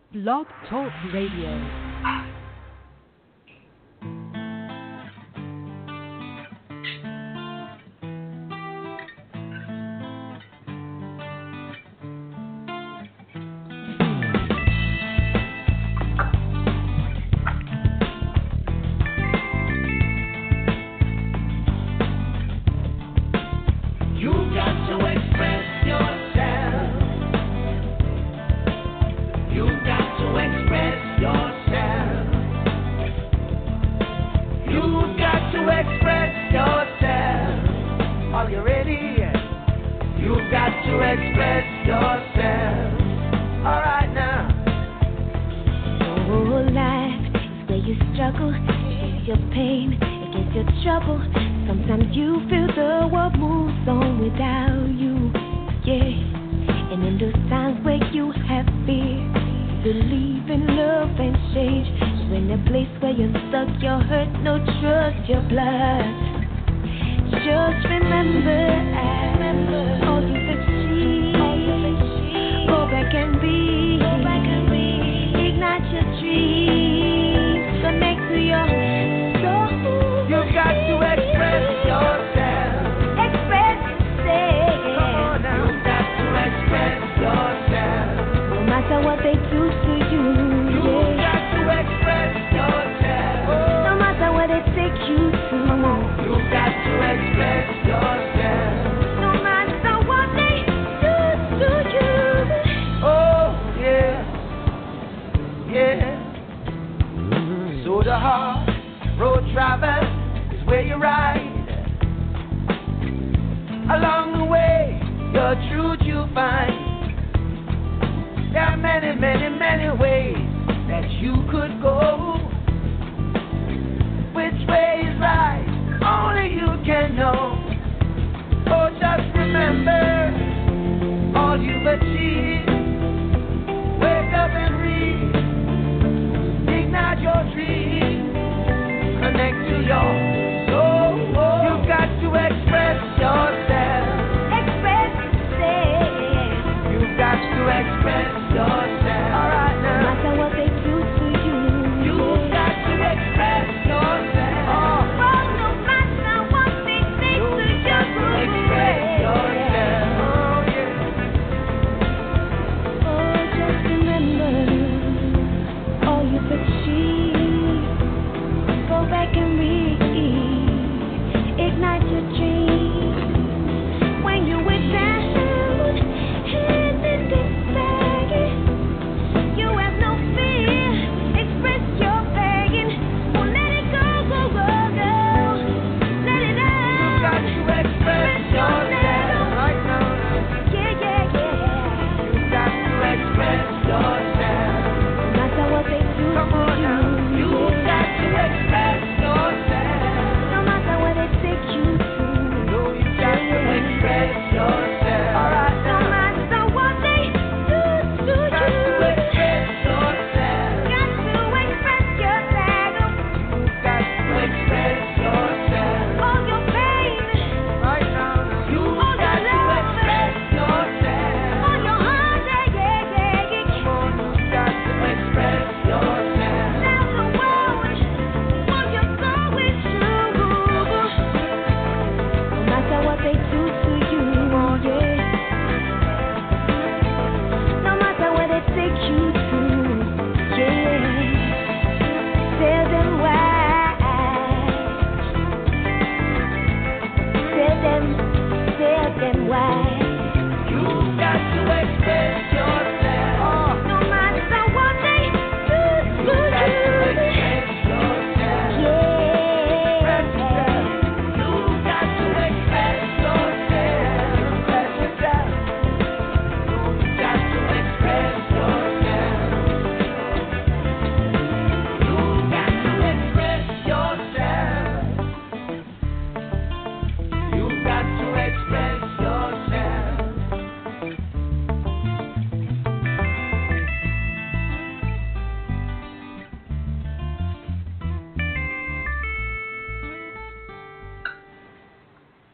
Blog Talk Radio.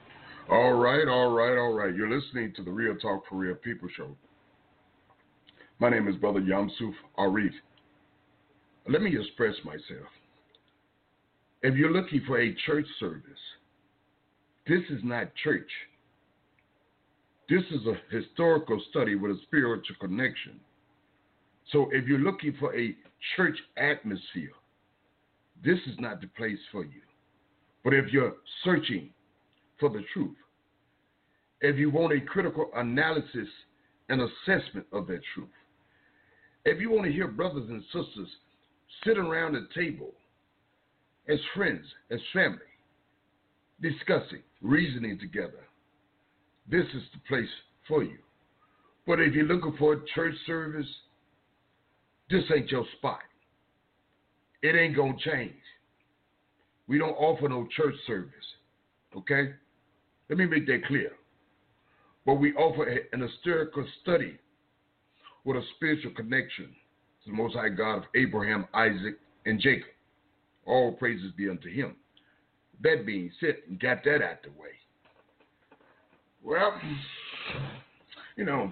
All right. You're listening to the Real Talk for Real People show. My name is Brother Yamsuf Arif. Let me express myself. If you're looking for a church service, this is not church. This is a historical study with a spiritual connection. So if you're looking for a church atmosphere, this is not the place for you. But if you're searching for the truth, if you want a critical analysis and assessment of that truth, if you want to hear brothers and sisters sit around the table as friends, as family, discussing, reasoning together, this is the place for you. But if you're looking for a church service, this ain't your spot. It ain't going to change. We don't offer no church service, okay? Let me make that clear. But we offer an historical study with a spiritual connection to the Most High God of Abraham, Isaac, and Jacob. All praises be unto him. That being said, got that out the way. Well, you know,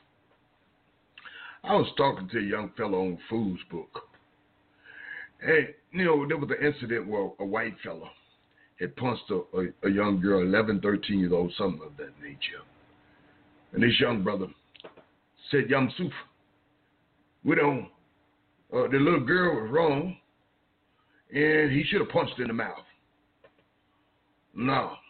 I was talking to a young fellow on Food's book. And, you know, there was an incident where a white fellow had punched a young girl, 11, 13 years old, something of that nature. And this young brother said, Yamsuf, the little girl was wrong, and he should have punched her in the mouth. No.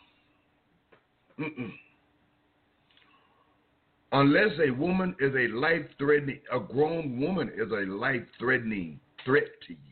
Unless a woman is a grown woman is a life-threatening threat to you,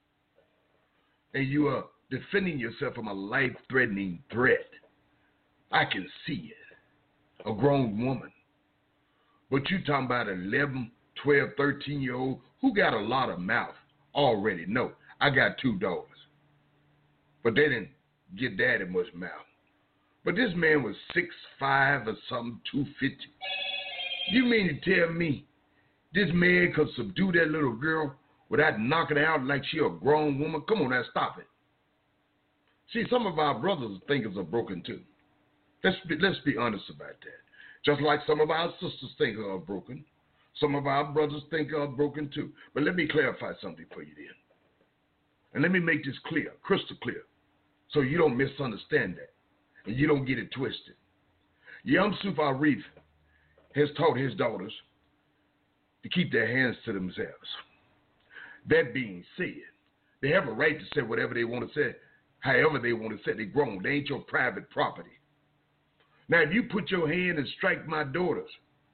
and you are defending yourself from a life-threatening threat, I can see it. A grown woman. But you talking about 11, 12, 13-year-old who got a lot of mouth already. No, I got 2 daughters. But they didn't get daddy much mouth. But this man was 6'5" or something, 250. You mean to tell me this man could subdue that little girl without knocking her out like she a grown woman? Come on now, stop it. See, some of our brothers thinkers are broken too. Let's be honest about that. Just like some of our sisters think are broken, some of our brothers think are broken too. But let me clarify something for you then. And let me make this clear, crystal clear, so you don't misunderstand that and you don't get it twisted. Yamsuf Arif has taught his daughters to keep their hands to themselves. That being said, they have a right to say whatever they want to say, however they want to say. They're grown. They ain't your private property. Now, if you put your hand and strike my daughters,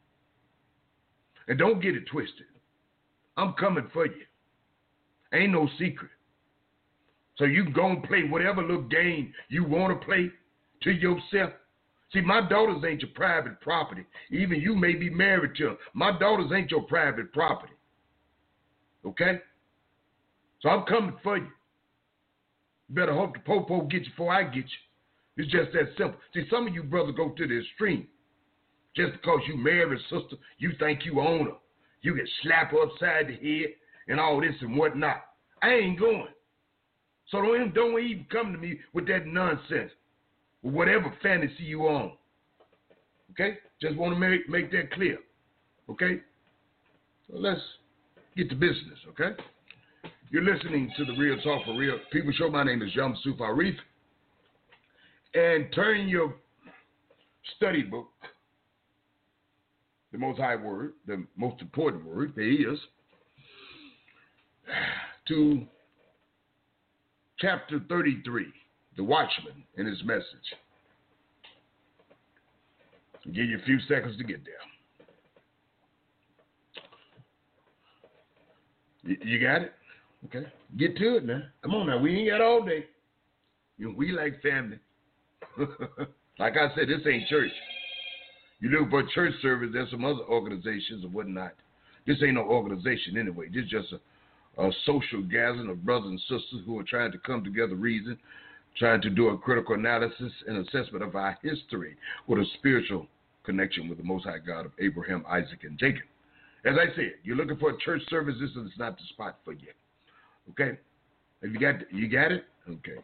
and don't get it twisted, I'm coming for you. Ain't no secret. So you can go and play whatever little game you want to play to yourself. See, my daughters ain't your private property. Even you may be married to them. My daughters ain't your private property. Okay? So I'm coming for you. You better hope the popo get you before I get you. It's just that simple. See, some of you brothers go to the extreme. Just because you married a sister, you think you own her. You can slap her upside the head and all this and whatnot. I ain't going. So don't even come to me with that nonsense. With whatever fantasy you own. Okay? Just want to make that clear. Okay? So let's get to business, okay? You're listening to the Real Talk for Real People Show. My name is Yamsuf Arif. And turn your study book, the Most High Word, the most important word there is, to chapter 33, the Watchman and his message. I'll give you a few seconds to get there. You got it? Okay. Get to it now. Come on now. We ain't got all day. We like family. Like I said, this ain't church. You look for a church service, there's some other organizations or whatnot. This ain't no organization anyway. This is just a social gathering of brothers and sisters who are trying to come together, reason, trying to do a critical analysis and assessment of our history with a spiritual connection with the Most High God of Abraham, Isaac, and Jacob. As I said, you're looking for a church service, this is not the spot for you. Okay? Have you got it? Okay.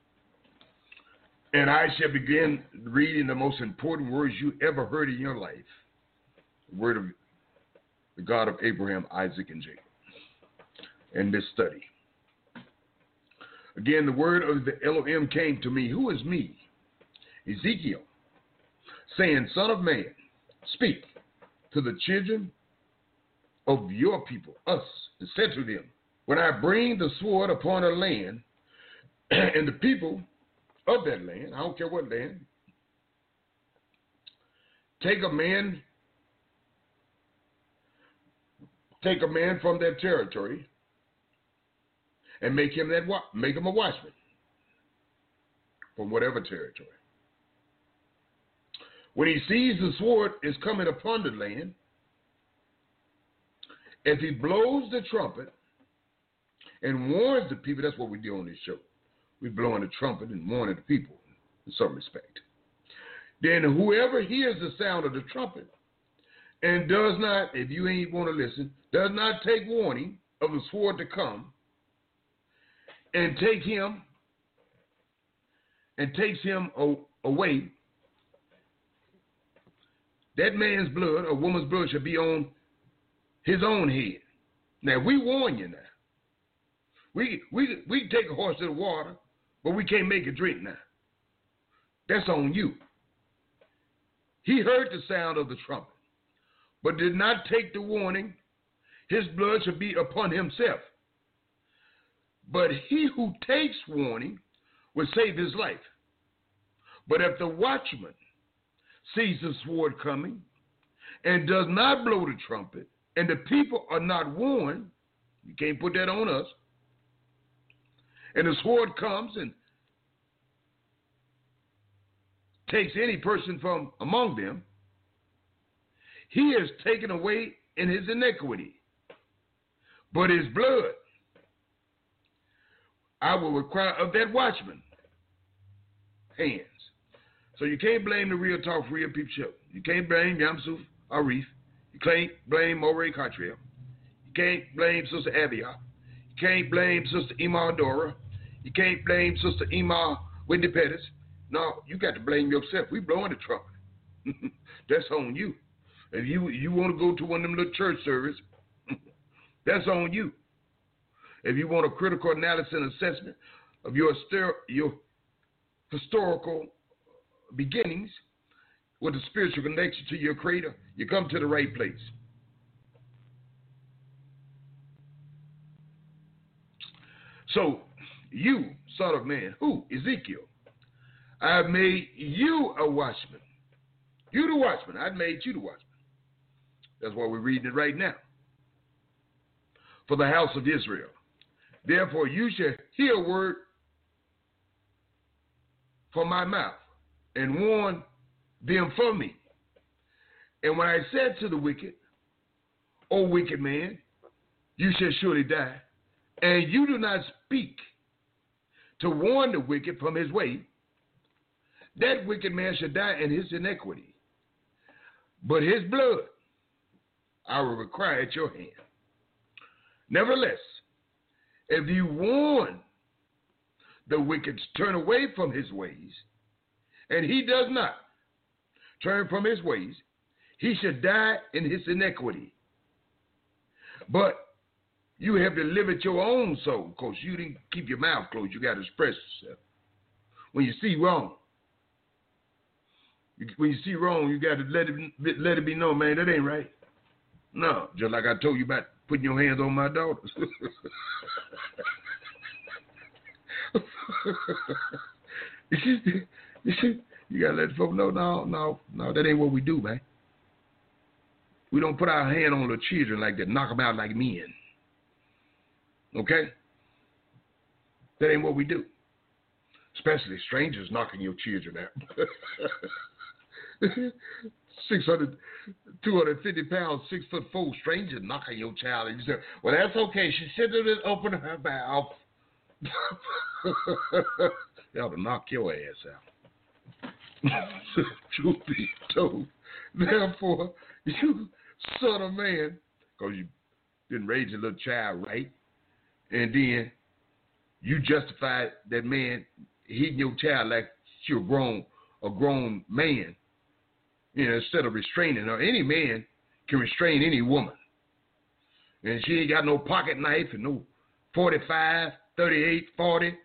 And I shall begin reading the most important words you ever heard in your life. The word of the God of Abraham, Isaac, and Jacob, in this study. Again, the word of the Elohim came to me. Who is me? Ezekiel, saying, Son of man, speak to the children of your people, us, and said to them, when I bring the sword upon a land, and the people of that land, I don't care what land, take a man from that territory and make him a watchman from whatever territory. When he sees the sword is coming upon the land, if he blows the trumpet and warns the people, that's what we do on this show. We blow on the trumpet and warning the people in some respect. Then whoever hears the sound of the trumpet and does not, if you ain't want to listen, does not take warning of the sword to come and takes him away, that man's blood or woman's blood should be on his own head. Now, we warn you now. We can take a horse to the water, but we can't make it drink now. That's on you. He heard the sound of the trumpet, but did not take the warning. His blood should be upon himself. But he who takes warning will save his life. But if the watchman sees the sword coming and does not blow the trumpet, and the people are not warned, you can't put that on us, and the sword comes and takes any person from among them, he is taken away in his iniquity. But his blood I will require of that watchman hands. So you can't blame the Real Talk Real People Show. You can't blame Yamsuf Arif. You can't blame Moray Cottrell. You can't blame Sister Abiyah. You can't blame Sister Ima Dora. You can't blame Sister Ima Whitney Pettis. No, you got to blame yourself. We blowing the trumpet. That's on you. If you want to go to one of them little church services, that's on you. If you want a critical analysis and assessment of your historical beginnings with a spiritual connection to your Creator, you come to the right place. So, you, son of man, who? Ezekiel, I have made you a watchman. You the watchman. I've made you the watchman. That's why we're reading it right now. For the house of Israel. Therefore, you shall hear a word from my mouth and warn them from me. And when I said to the wicked, O wicked man, you shall surely die, and you do not speak to warn the wicked from his way, that wicked man shall die in his iniquity. But his blood I will require at your hand. Nevertheless, if you warn the wicked to turn away from his ways, and he does not turn from his ways, he shall die in his iniquity. But you have delivered your own soul, because you didn't keep your mouth closed. You got to express yourself. When you see wrong, you got to let it be known, man, that ain't right. No, just like I told you about putting your hands on my daughters. You got to let folks know, no, that ain't what we do, man. We don't put our hand on the children like that, knock them out like men. Okay? That ain't what we do. Especially strangers knocking your children out. 250 pounds, 6'4" stranger knocking your child. And you say, well, that's okay. She should have just opened her mouth. They ought to knock your ass out. Truth be told. Therefore, you son of man, because you didn't raise your little child right, and then you justified that man hitting your child like you're a grown man. You know, instead of restraining her. Any man can restrain any woman. And she ain't got no pocket knife and no 45, 38, 40,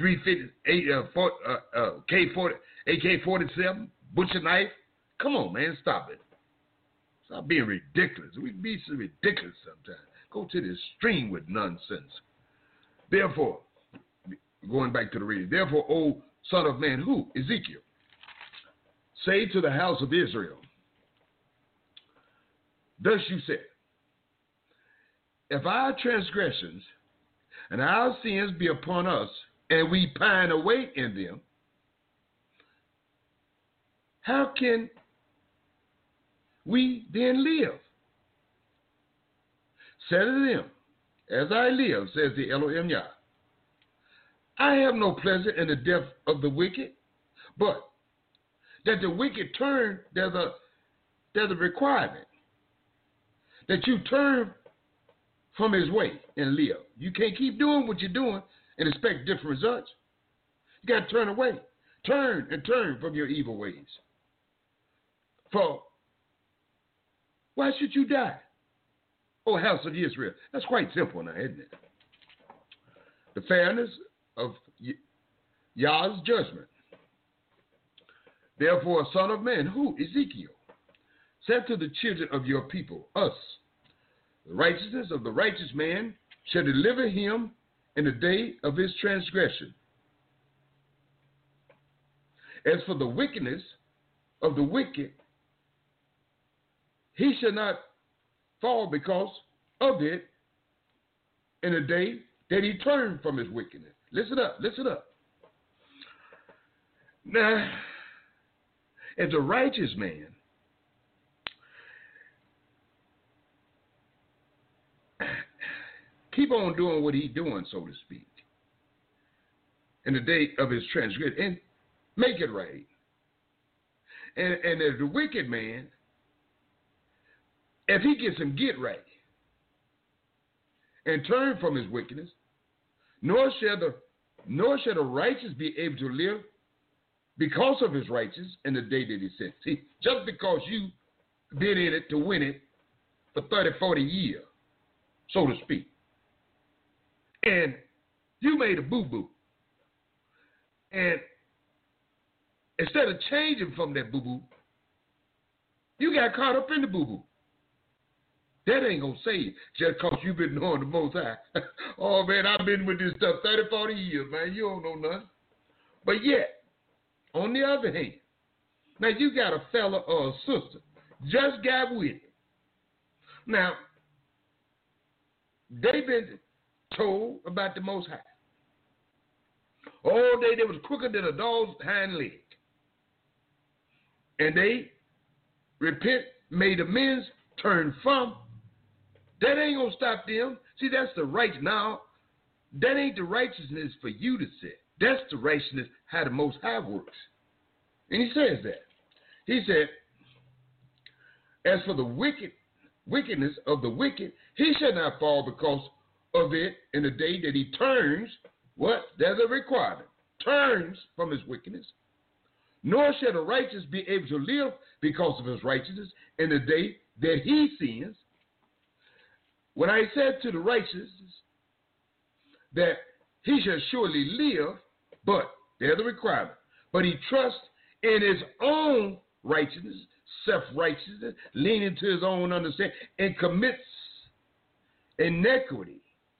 358, AK-47, butcher knife. Come on, man, stop it. Stop being ridiculous. We be so ridiculous sometimes. Go to the extreme with nonsense. Therefore, going back to the reading, therefore, O son of man, who? Ezekiel, say to the house of Israel, thus you said, if our transgressions and our sins be upon us, and we pine away in them, how can we then live? Say to them, as I live, says the Elohim Yah, I have no pleasure in the death of the wicked, but that the wicked turn, there's a requirement that you turn from his way and live. You can't keep doing what you're doing and expect different results. You got to turn away. Turn and turn from your evil ways. For why should you die, O house of Israel? That's quite simple now, isn't it? The fairness of Yah's judgment. Therefore, son of man, who? Ezekiel, said to the children of your people, us, the righteousness of the righteous man shall deliver him in the day of his transgression. As for the wickedness of the wicked, he shall not fall because of it in the day that he turned from his wickedness. Listen up, listen up. Now, as a righteous man, keep on doing what he's doing, so to speak, in the day of his transgression, and make it right. And as the wicked man, if he gets him get right and turn from his wickedness, nor shall the righteous be able to live because of his righteousness in the day that he sent. See, just because you been in it to win it for 30, 40 years, so to speak, and you made a boo-boo, and instead of changing from that boo-boo, you got caught up in the boo-boo. That ain't going to save you just because you've been knowing the Most High. Oh, man, I've been with this stuff 30, 40 years, man. You don't know nothing. But yet, on the other hand, now you got a fella or a sister just got with it. Now, they've been told about the Most High. All day they was quicker than a dog's hind leg. And they repent, made amends, turned from. That ain't going to stop them. See, that's the right. Now, that ain't the righteousness for you to say. That's the righteousness how the Most High works. And he says that. He said, as for the wickedness of the wicked, he shall not fall because of it in the day that he turns. What? There's a requirement. Turns from his wickedness. Nor shall the righteous be able to live because of his righteousness in the day that he sins. When I said to the righteous that he shall surely live, but there's a requirement. But he trusts in his own righteousness, self-righteousness, leaning to his own understanding, and commits iniquity.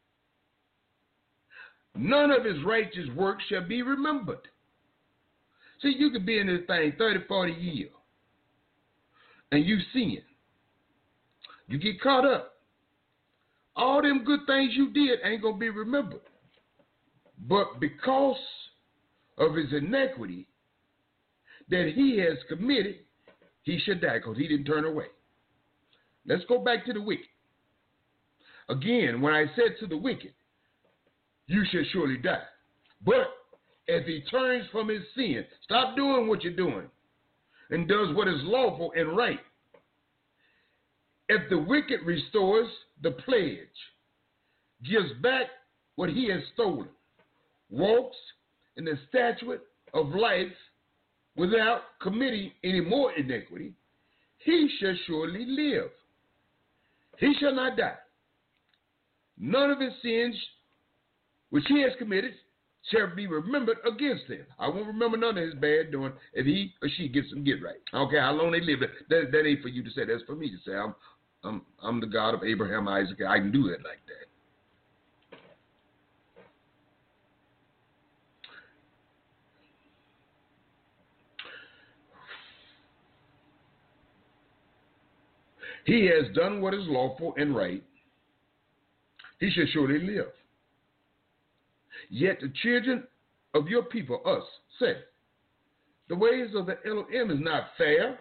None of his righteous works shall be remembered. See, you could be in this thing 30, 40 years, and you sin. You get caught up. All them good things you did ain't going to be remembered. But because of his iniquity that he has committed, he should die because he didn't turn away. Let's go back to the wicked. Again, when I said to the wicked, you shall surely die. But if he turns from his sin, stop doing what you're doing, and does what is lawful and right, if the wicked restores the pledge, gives back what he has stolen, walks in the statute of life without committing any more iniquity, he shall surely live. He shall not die. none of his sins which he has committed shall be remembered against him. I won't remember none of his bad doing if he or she gets them get right. I don't care how long they live. That ain't for you to say. That's for me to say. I'm the God of Abraham, Isaac. I can do it like that. He has done what is lawful and right. He shall surely live. Yet the children of your people, us, say, the ways of the Elohim is not fair,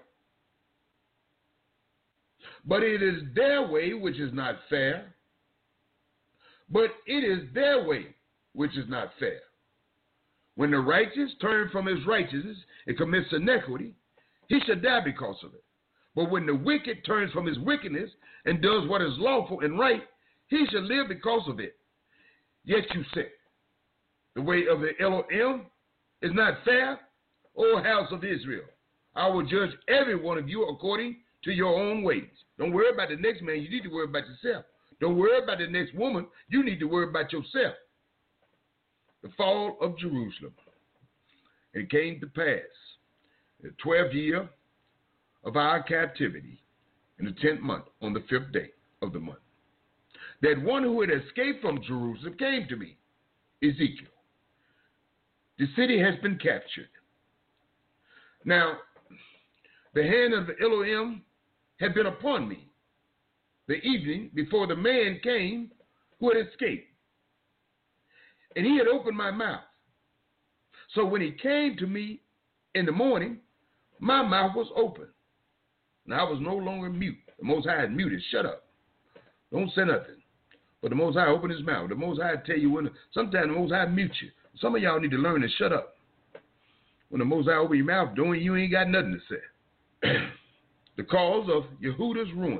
but it is their way which is not fair, but it is their way which is not fair. When the righteous turn from his righteousness and commits iniquity, he shall die because of it. But when the wicked turns from his wickedness and does what is lawful and right, he shall live because of it. Yet you say, the way of the Elohim is not fair, O house of Israel. I will judge every one of you according to your own ways. Don't worry about the next man. You need to worry about yourself. Don't worry about the next woman. You need to worry about yourself. The fall of Jerusalem. It came to pass, the 12th year of our captivity, in the 10th month, on the 5th day of the month, that one who had escaped from Jerusalem came to me, Ezekiel. The city has been captured. Now, the hand of the Elohim had been upon me the evening before the man came who had escaped. And he had opened my mouth. So when he came to me in the morning, my mouth was open. And I was no longer mute. The Most High had muted. Shut up. Don't say nothing. But the Most High opened his mouth. The Most High tell you when. Sometimes the Most High mute you. Some of y'all need to learn to shut up. When the Most High open your mouth, doing you ain't got nothing to say. The cause of Yehuda's ruin.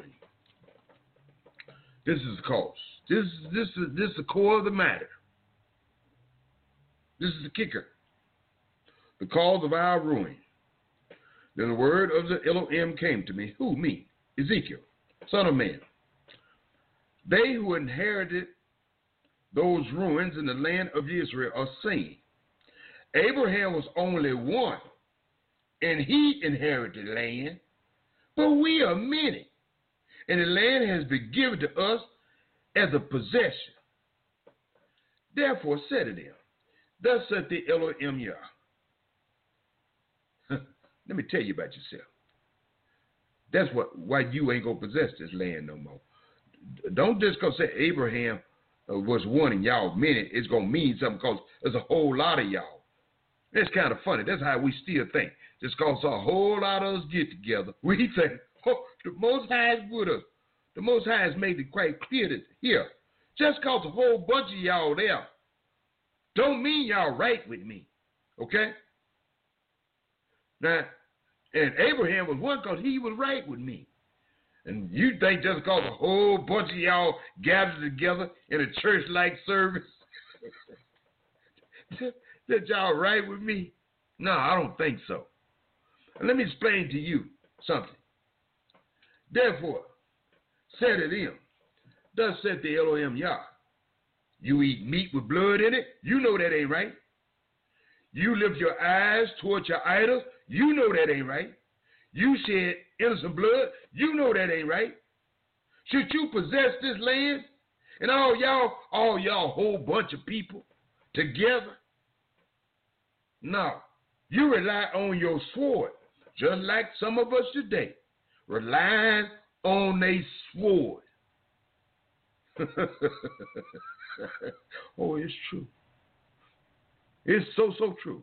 This is the cause. This is the core of the matter. This is the kicker. The cause of our ruin. Then the word of the Elohim came to me. Who? Me. Ezekiel, son of man. They who inherited those ruins in the land of Israel are saying, Abraham was only one, and he inherited land, but we are many, and the land has been given to us as a possession. Therefore said to them, thus saith the Elohim Yah. Let me tell you about yourself. That's why you ain't going to possess this land no more. Don't just go say Abraham was one and y'all many. It's going to mean something because there's a whole lot of y'all. That's kind of funny. That's how we still think. Just because a whole lot of us get together, we think, oh, the Most High is with us. The Most High has made it quite clear that here, just because a whole bunch of y'all there, don't mean y'all right with me. Okay? Now, and Abraham was one because he was right with me. And you think just because a whole bunch of y'all gathered together in a church-like service that y'all right with me? No, I don't think so. And let me explain to you something. Therefore, said to them, thus said the Elohim Yah, you eat meat with blood in it? You know that ain't right. You lift your eyes towards your idols? You know that ain't right. You shed innocent blood? You know that ain't right. Should you possess this land? And all y'all whole bunch of people together? No. You rely on your sword, just like some of us today, relying on a sword. Oh, it's true. It's so true.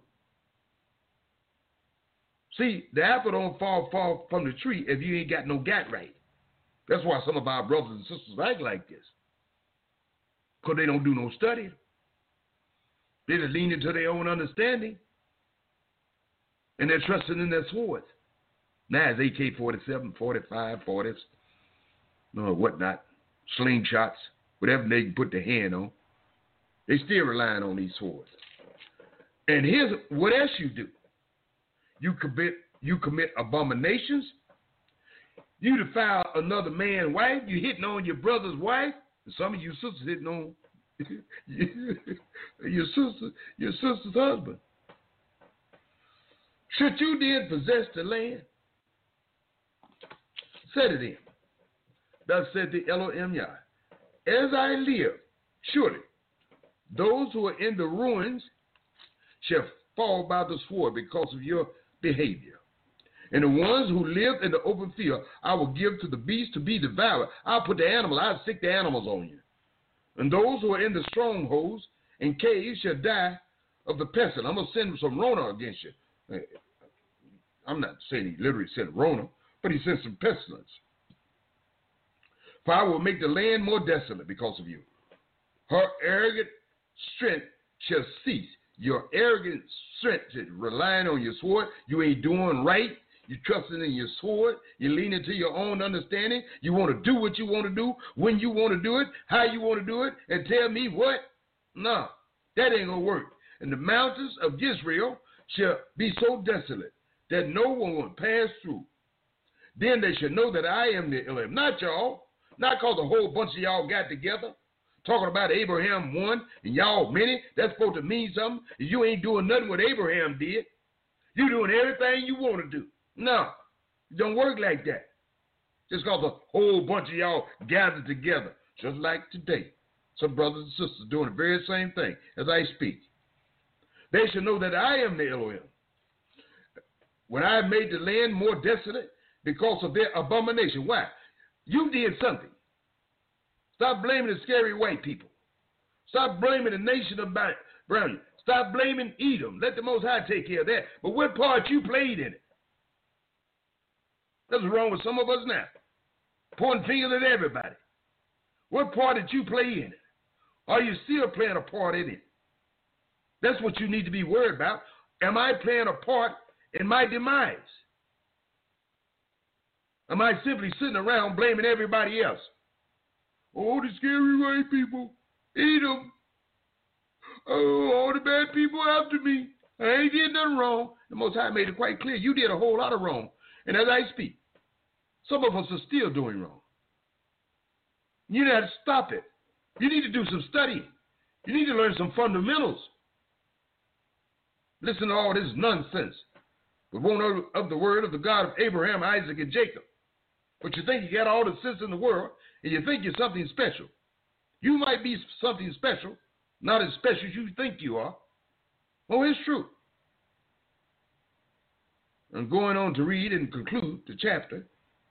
See, the apple don't fall from the tree if you ain't got no gat right. That's why some of our brothers and sisters act like this. Because they don't do no study. They just lean into their own understanding. And they're trusting in their swords. Now it's AK-47, 45, 40s, whatnot, slingshots, whatever they can put their hand on. They still relying on these swords. And here's what else you do. You commit abominations. You defile another man's wife. You hitting on your brother's wife. And some of you sisters didn't know your sister's husband. Should you then possess the land? Said it in. Thus said the Elohim Yah, as I live, surely those who are in the ruins shall fall by the sword because of your behavior. And the ones who live in the open field, I will give to the beasts to be devoured. I'll put the animals, I'll stick the animals on you. And those who are in the strongholds and caves shall die of the pestilence. I'm going to send some Rona against you. I'm not saying he literally sent Rona, but he sent some pestilence. For I will make the land more desolate because of you. Her arrogant strength shall cease. Your arrogant strength is relying on your sword. You ain't doing right. You're trusting in your sword. You're leaning to your own understanding. You want to do what you want to do, when you want to do it, how you want to do it, and tell me what? No, that ain't going to work. And the mountains of Israel shall be so desolate that no one will pass through. Then they shall know that I am the Elohim. Not y'all. Not because a whole bunch of y'all got together talking about Abraham one and y'all many. That's supposed to mean something. You ain't doing nothing what Abraham did. You doing everything you want to do. No, it don't work like that. Just because a whole bunch of y'all gathered together, just like today. Some brothers and sisters doing the very same thing as I speak. They shall know that I am the Elohim. When I have made the land more desolate because of their abomination. Why? You did something. Stop blaming the scary white people. Stop blaming the nation about around you. Stop blaming Edom. Let the Most High take care of that. But what part you played in it? That's what's wrong with some of us now. Pointing fingers at everybody. What part did you play in it? Are you still playing a part in it? That's what you need to be worried about. Am I playing a part in my demise? Am I simply sitting around blaming everybody else? Oh, the scary white people. Eat them. Oh, all the bad people after me. I ain't did nothing wrong. The Most High made it quite clear. You did a whole lot of wrong. And as I speak, some of us are still doing wrong. You need to stop it. You need to do some studying. You need to learn some fundamentals. Listen to all this nonsense. But won't know of the word of the God of Abraham, Isaac, and Jacob. But you think you got all the sense in the world, and you think you're something special. You might be something special, not as special as you think you are. Oh, it's true. I'm going on to read and conclude the chapter.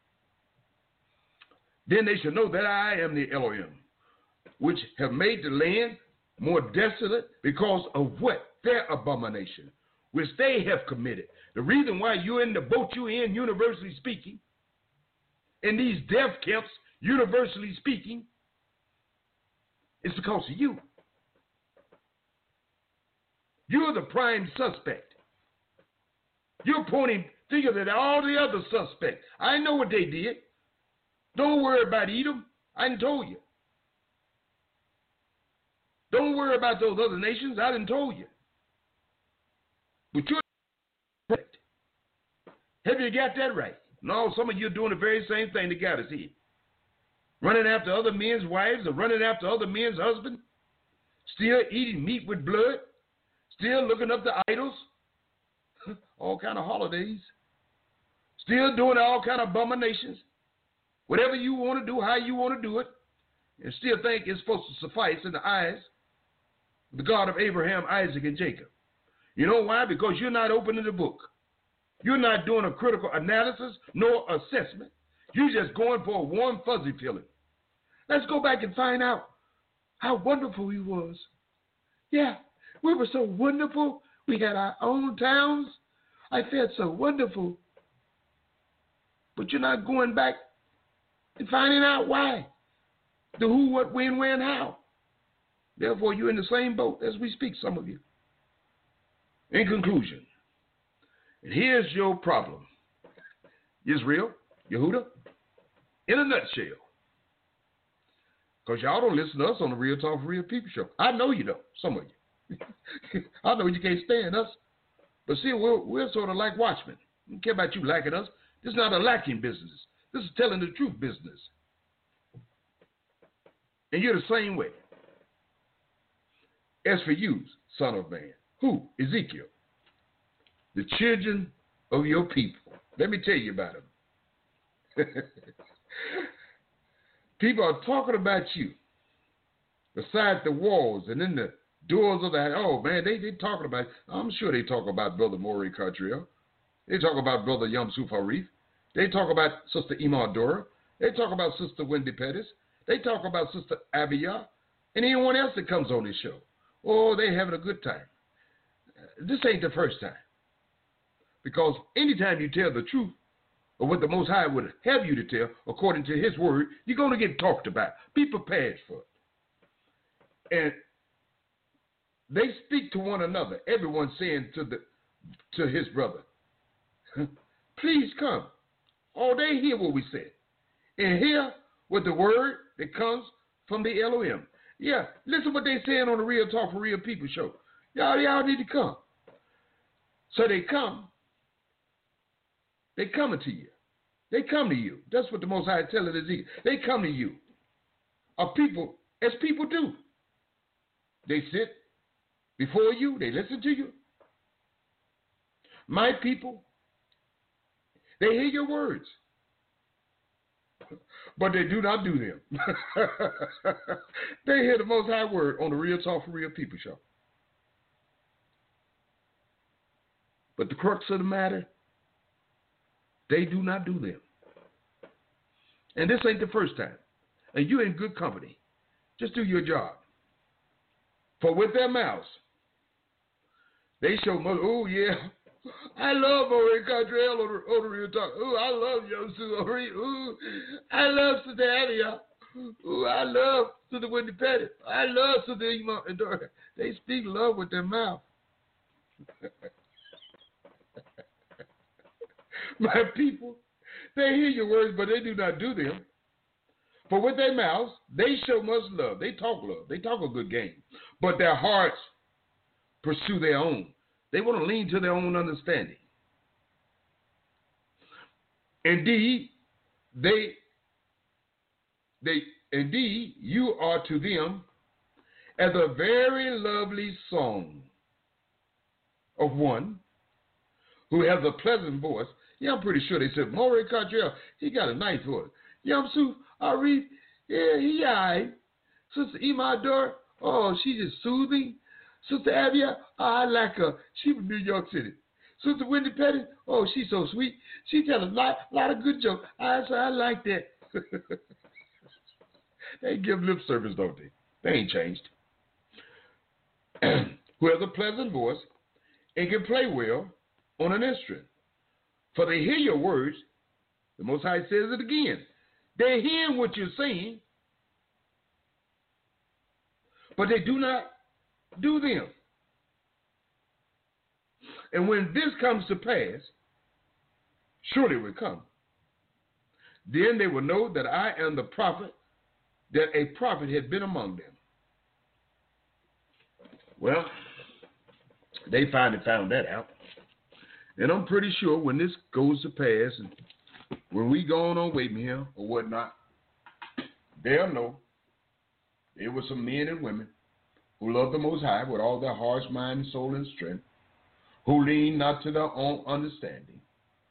Then they shall know that I am the Elohim, which have made the land more desolate because of what? Their abomination, which they have committed. The reason why you're in the boat you're in, universally speaking, in these death camps, universally speaking, is because of you. You're the prime suspect. You're pointing fingers at all the other suspects. I know what they did. Don't worry about Edom. I done told you. Don't worry about those other nations. I done told you. But you're correct. Have you got that right? No, some of you are doing the very same thing that got us here. Running after other men's wives or running after other men's husbands. Still eating meat with blood. Still looking up to idols. All kind of holidays. Still doing all kind of abominations. Whatever you want to do, how you want to do it. And still think it's supposed to suffice in the eyes of the God of Abraham, Isaac, and Jacob. You know why? Because you're not opening the book. You're not doing a critical analysis nor assessment. You're just going for a warm, fuzzy feeling. Let's go back and find out how wonderful he was. Yeah, we were so wonderful. We had our own towns. I felt so wonderful. But you're not going back and finding out why. The who, what, when, where, and how. Therefore, you're in the same boat as we speak, some of you. In conclusion, and here's your problem. Israel, Yehuda, in a nutshell. Because y'all don't listen to us on the Real Talk for Real People show. I know you don't, some of you. I know you can't stand us. But see, we're sort of like watchmen. We don't care about you liking us. This is not a lacking business. This is telling the truth business. And you're the same way. As for you, son of man, who? Ezekiel. The children of your people. Let me tell you about them. People are talking about you beside the walls and in the doors of the house. Oh, man, they talking about, I'm sure they talk about Brother Morey Cottrell. They talk about Brother Yamsuf Arif. They talk about Sister Ima Dora. They talk about Sister Wendy Pettis. They talk about Sister Abiyah and anyone else that comes on this show. Oh, they having a good time. This ain't the first time. Because anytime you tell the truth, or what the Most High would have you to tell, according to His word, you're going to get talked about. Be prepared for it. And they speak to one another, everyone saying to his brother, please come. Oh, they hear what we said. And hear what the word that comes from the Elohim. Yeah, listen what they saying on the Real Talk for Real People show. Y'all need to come. So they come. They coming to you. They come to you. That's what the Most High telling Ezekiel. They come to you. People, as people do. They sit before you. They listen to you. My people, they hear your words. But they do not do them. They hear the Most High word on the Real Talk for Real People show. But the crux of the matter, they do not do them. And this ain't the first time. And you're in good company. Just do your job. For with their mouths, they show, oh, yeah, I love Morey Cottrell on the Real Talk. Oh, I love Yamsuf Arif. Oh, I love Sister Abiyah. Oh, I love Sister Wendy Pettit. I love Sister Ima and Dora. They speak love with their mouth. My people, they hear your words, but they do not do them. For with their mouths, they show much love. They talk love. They talk a good game. But their hearts pursue their own. They want to lean to their own understanding. Indeed, indeed, you are to them as a very lovely song of one who has a pleasant voice. Yeah, I'm pretty sure they said, Morey Cottrell, he got a nice voice. Yamsuf Arif, yeah, he all right. Sister Ima Dora, oh, she's just soothing. Sister Abiyah, oh, I like her. She from New York City. Sister Wendy Petty, oh, she's so sweet. She tell a lot of good jokes. I like that. They give lip service, don't they? They ain't changed. Who has a pleasant voice and can play well on an instrument. For they hear your words. The Most High says it again. They're hearing what you're saying, but they do not do them. And when this comes to pass, surely it will come, then they will know that I am the prophet, that a prophet had been among them. Well, they finally found that out. And I'm pretty sure when this goes to pass, and when we go on our way from here or whatnot, they'll know there were some men and women who love the Most High with all their hearts, mind, soul, and strength, who lean not to their own understanding,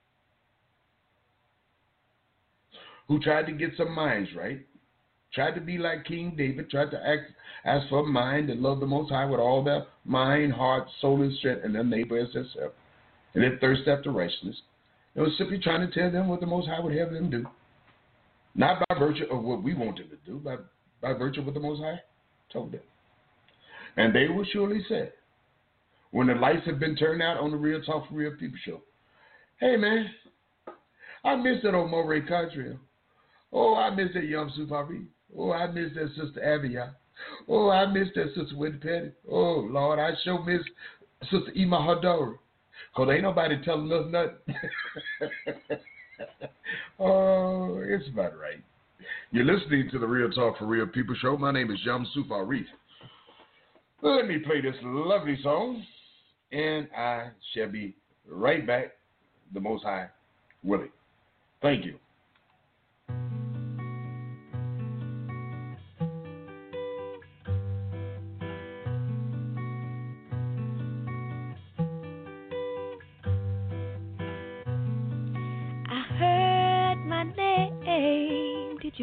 who tried to get some minds right, tried to be like King David, tried to ask for a mind that loved the Most High with all their mind, heart, soul, and strength, and their neighbor as themselves, and they thirst after righteousness. It was simply trying to tell them what the Most High would have them do, not by virtue of what we want them to do, by virtue of what the Most High told them. And they will surely say, when the lights have been turned out on the Real Talk for Real People show, hey, man, I miss that old Morey Cottrell. Oh, I miss that Yamsuf Arif. Oh, I miss that Sister Abiyah. Oh, I miss that Sister Wendy Petty. Oh, Lord, I sure miss Sister Ima Dora. Because ain't nobody telling us nothing. Oh, it's about right. You're listening to the Real Talk for Real People show. My name is Yamsuf Arif. Let me play this lovely song, and I shall be right back, the Most High willing. Thank you.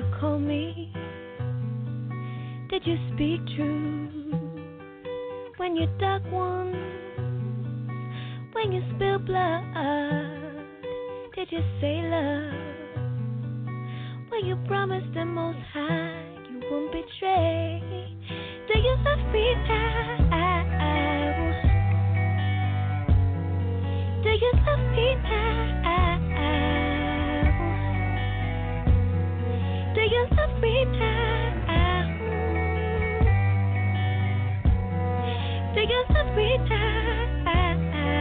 call me? Did you speak true when you dug wounds, when you spilled blood? Did you say love? Will you promise the Most High you won't betray? Do you love me now? Do you love me now? Do you love me now? Do you love me now?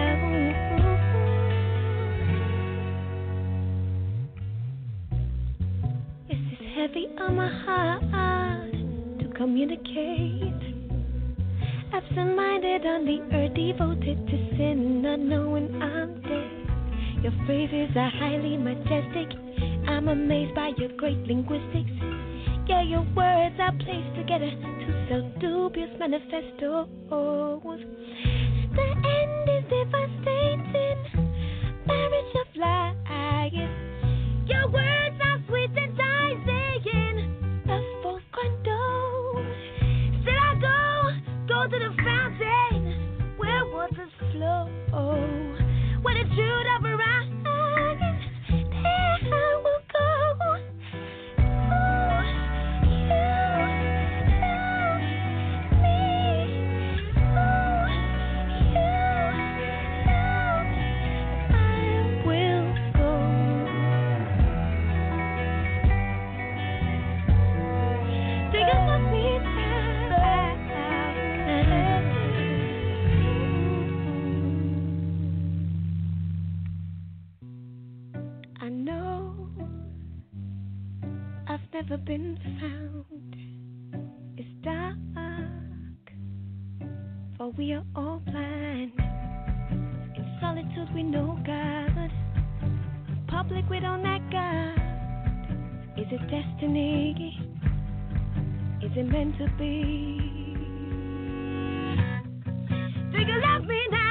This is heavy on my heart to communicate. Absent-minded on the earth, devoted to sin, not knowing I'm dead. Your phrases are highly majestic. I'm amazed by your great linguistics. Yeah, your words are placed together to sell dubious manifestos. The end is devastating. Marriage of lies. Your words are sweet and enticing. Love both condone. Still I go to the fountain where waters flow. Where the truth of arise. There will go. I know I've never been found. It's dark, for we are all blind. In solitude we know God. In public we don't act God. Is it destiny? Is it meant to be? Do you love me now?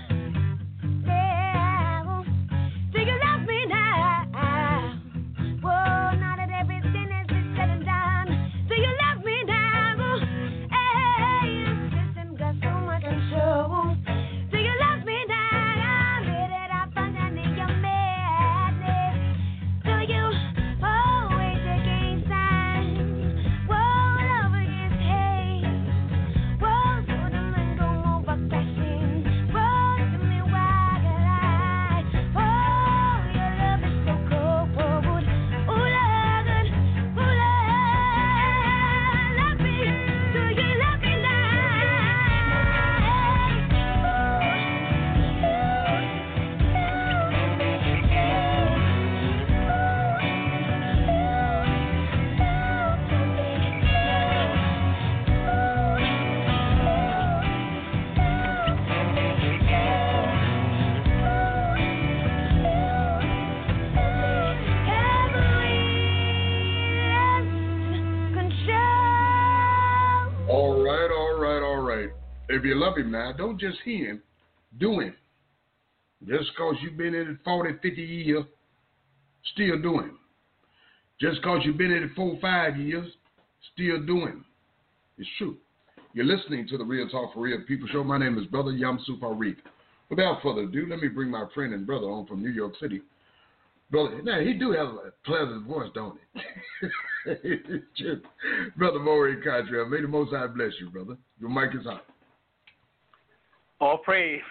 If you love him now, don't just hear him, do him. Just because you've been in it 40, 50 years, still do him. Just because you've been in it 4 or 5 years, still do him. It's true. You're listening to the Real Talk for Real People show. My name is Brother Yamsu Farid. Without further ado, let me bring my friend and brother on from New York City. Brother, now he do have a pleasant voice, don't he? Brother Maury Cottrell, may the Most High bless you, brother. Your mic is hot. All praise.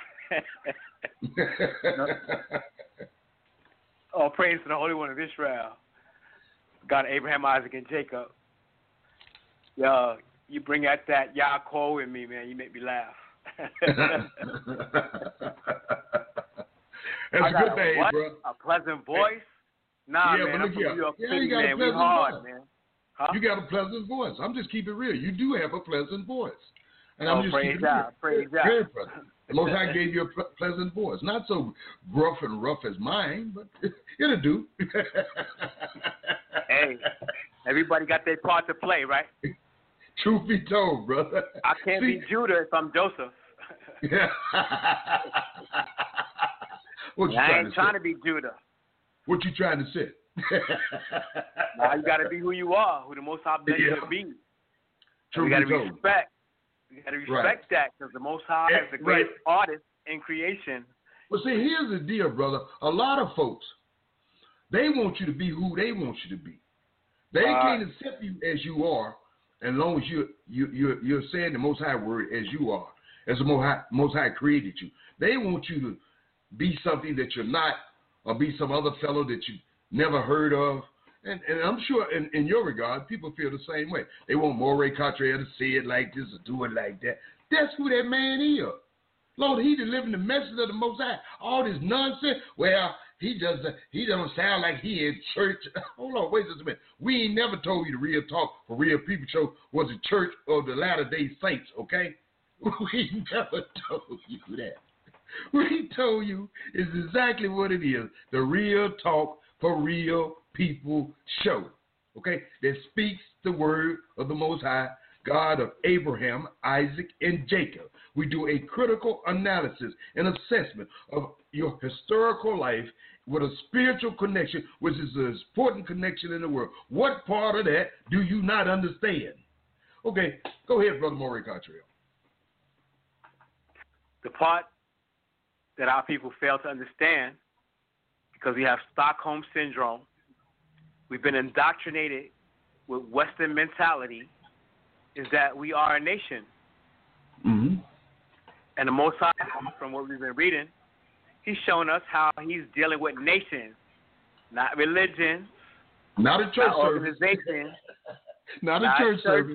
All praise to the Holy One of Israel, God of Abraham, Isaac, and Jacob. Yo, you bring out that Yaakov in me, man. You make me laugh. That's a good day, bro. A pleasant voice? Nah, yeah, man. I'm from New York City, you got man. We hard, man. Huh? You got a pleasant voice. I'm just keeping it real. You do have a pleasant voice. And I'm just praise God. Praise God. Very pleasant. The Most High gave you a pleasant voice. Not so gruff and rough as mine, but it'll do. Hey, everybody got their part to play, right? Truth be told, brother. I can't be Judah if I'm Joseph. What you I trying ain't to trying say? to be Judah. What you trying to say? Now you got to be who you are, who the Most High blessed you to be. So you got to respect. You got to respect that because the Most High is the greatest artist in creation. Well, see, here's the deal, brother. A lot of folks, they want you to be who they want you to be. They can't accept you as you are, as long as you're saying the Most High word as you are, as the Most High created you. They want you to be something that you're not, or be some other fellow that you never heard of. And I'm sure in your regard, people feel the same way. They want Moray Cottrell to say it like this or do it like that. That's who that man is. Lord, he delivering the message of the Most High. All this nonsense. Well, he don't sound like he in church. Hold on, wait just a minute. We ain't never told you the Real Talk for Real People show was the church of the Latter-day Saints, okay? We never told you that. We told you it's exactly what it is. The Real Talk for Real People show, okay? That speaks the word of the Most High, God of Abraham, Isaac, and Jacob. We do a critical analysis and assessment of your historical life with a spiritual connection, which is an important connection in the world. What part of that do you not understand? Okay, go ahead, Brother Moray Cottrell. The part that our people fail to understand, because we have Stockholm Syndrome, we've been indoctrinated with Western mentality, is that we are a nation. Mm-hmm. And the Most High, from what we've been reading, he's showing us how he's dealing with nations, not religions, not a church not service, organizations, not a church service.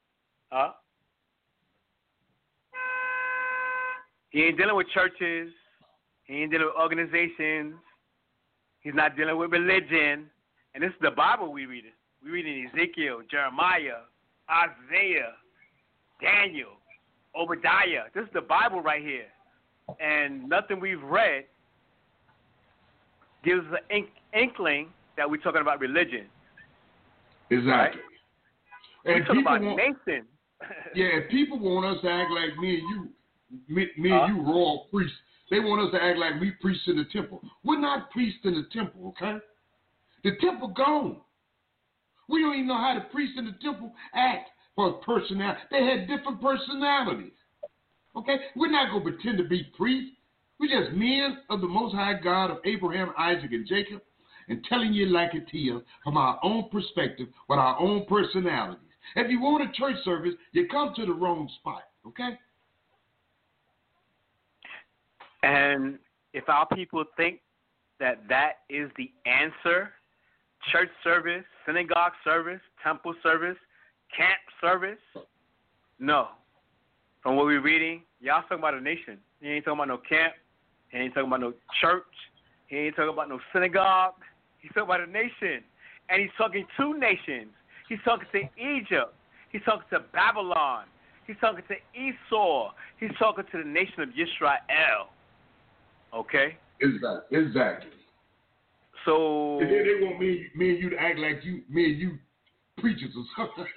He ain't dealing with churches. He ain't dealing with organizations. He's not dealing with religion. And this is the Bible we read. We read in Ezekiel, Jeremiah, Isaiah, Daniel, Obadiah. This is the Bible right here. And nothing we've read gives us an inkling that we're talking about religion. Exactly. Right? And we're talking about nation. Yeah, people want us to act like me and you royal priests. They want us to act like we priests in the temple. We're not priests in the temple, okay? The temple gone. We don't even know how the priests in the temple act for personality. They had different personalities, okay? We're not going to pretend to be priests. We're just men of the Most High God of Abraham, Isaac, and Jacob, and telling you like it is from our own perspective with our own personalities. If you want a church service, you come to the wrong spot, okay? And if our people think that is the answer, church service, synagogue service, temple service, camp service, no. From what we're reading, y'all talking about a nation. He ain't talking about no camp. He ain't talking about no church. He ain't talking about no synagogue. He's talking about a nation. And he's talking to nations. He's talking to Egypt. He's talking to Babylon. He's talking to Esau. He's talking to the nation of Israel. Okay? Exactly. So and then they want me and you to act like me and you preachers or something.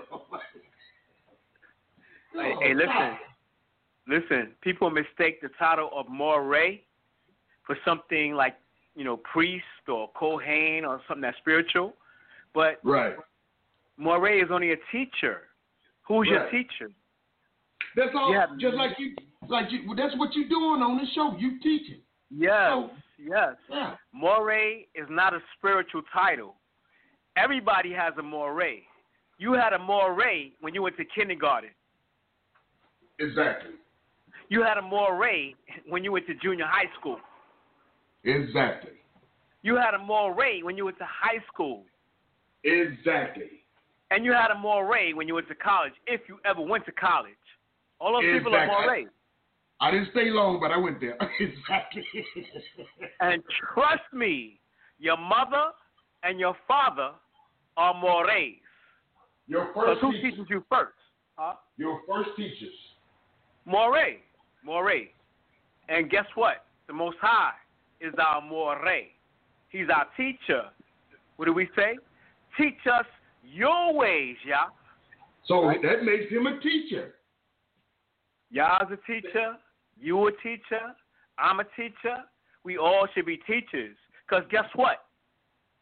Hey, listen. People mistake the title of Moray for something like, priest or Kohen or something that's spiritual. But right. Moray is only a teacher. Who's your teacher? That's all. Just like you. That's what you're doing on the show. You teaching. Yes. Yes. Yeah. Moray is not a spiritual title. Everybody has a Moray. You had a Moray when you went to kindergarten. Exactly. You had a Moray when you went to junior high school. Exactly. You had a Moray when you went to high school. Exactly. And you had a Moray when you went to college, if you ever went to college. All those people are Moray. I didn't stay long, but I went there. Exactly. And trust me, your mother and your father are Morays. Your first who teaches you first? Huh? Your first teachers. Moray. And guess what? The Most High is our Moray. He's our teacher. What do we say? Teach us your ways, Yah. So that makes him a teacher. Yah's a teacher. You a teacher. I'm a teacher. We all should be teachers. Because guess what?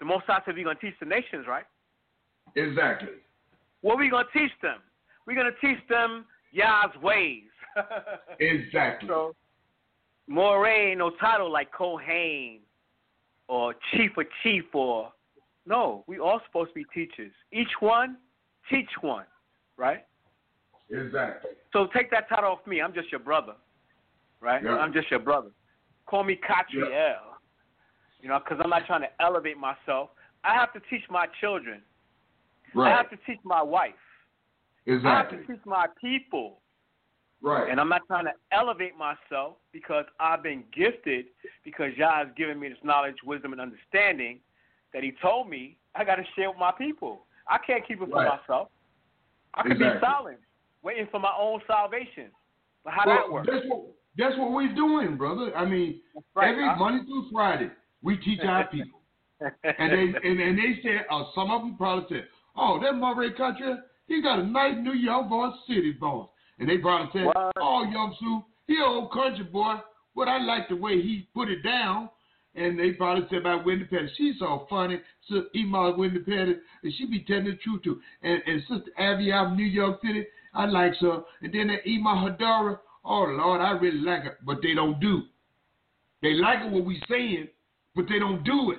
The Most High said we're going to teach the nations, right? Exactly. What are we going to teach them? We're going to teach them Yah's ways. Exactly. So, Moray ain't no title like Kohen or Chief of Chief or... No, we all supposed to be teachers. Each one, teach one, right? Exactly. So take that title off me. I'm just your brother, right? Yeah. I'm just your brother. Call me Katriel, Yeah. Because I'm not trying to elevate myself. I have to teach my children. Right. I have to teach my wife. Exactly. I have to teach my people. Right. And I'm not trying to elevate myself because I've been gifted, because Yah has given me this knowledge, wisdom, and understanding that he told me I got to share with my people. I can't keep it for myself. I could be silent, waiting for my own salvation. But how that works? That's what we're doing, brother. I mean, every Monday through Friday, we teach our people. and they said, some of them probably said, oh, that Moray Country, he got a nice New York voice, city voice. And they probably said, oh, Young Sue, he an old country boy, but I like the way he put it down. And they probably said about Wendy Petty, she's so funny. So Ema Wendy Petty, and she be telling the truth too. And Sister Abby out of New York City, I like her. And then that Ema Hadara, oh Lord, I really like her. But they don't do. They like what we saying, but they don't do it.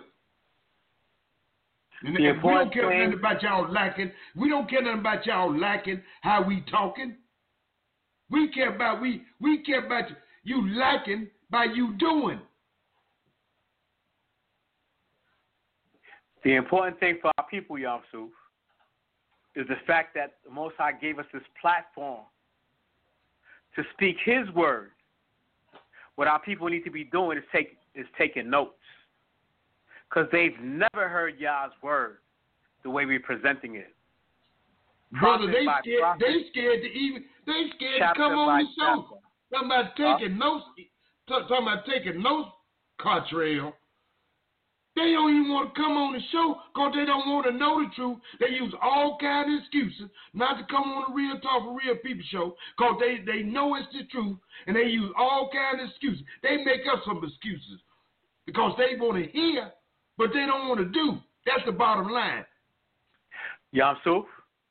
And we don't care nothing about y'all lacking. We don't care nothing about y'all lacking how we talking. We care about you lacking by you doing. The important thing for our people, Yamsuf, is the fact that the Most High gave us this platform to speak His word. What our people need to be doing is taking notes, because they've never heard Yah's word the way we're presenting it. Brother, they scared to come on the show. Talking about taking notes, Cottrell. They don't even want to come on the show because they don't want to know the truth. They use all kinds of excuses not to come on the Real Talk for Real People show because they know it's the truth, and they use all kinds of excuses. They make up some excuses because they want to hear, but they don't want to do. That's the bottom line. Yamsuf,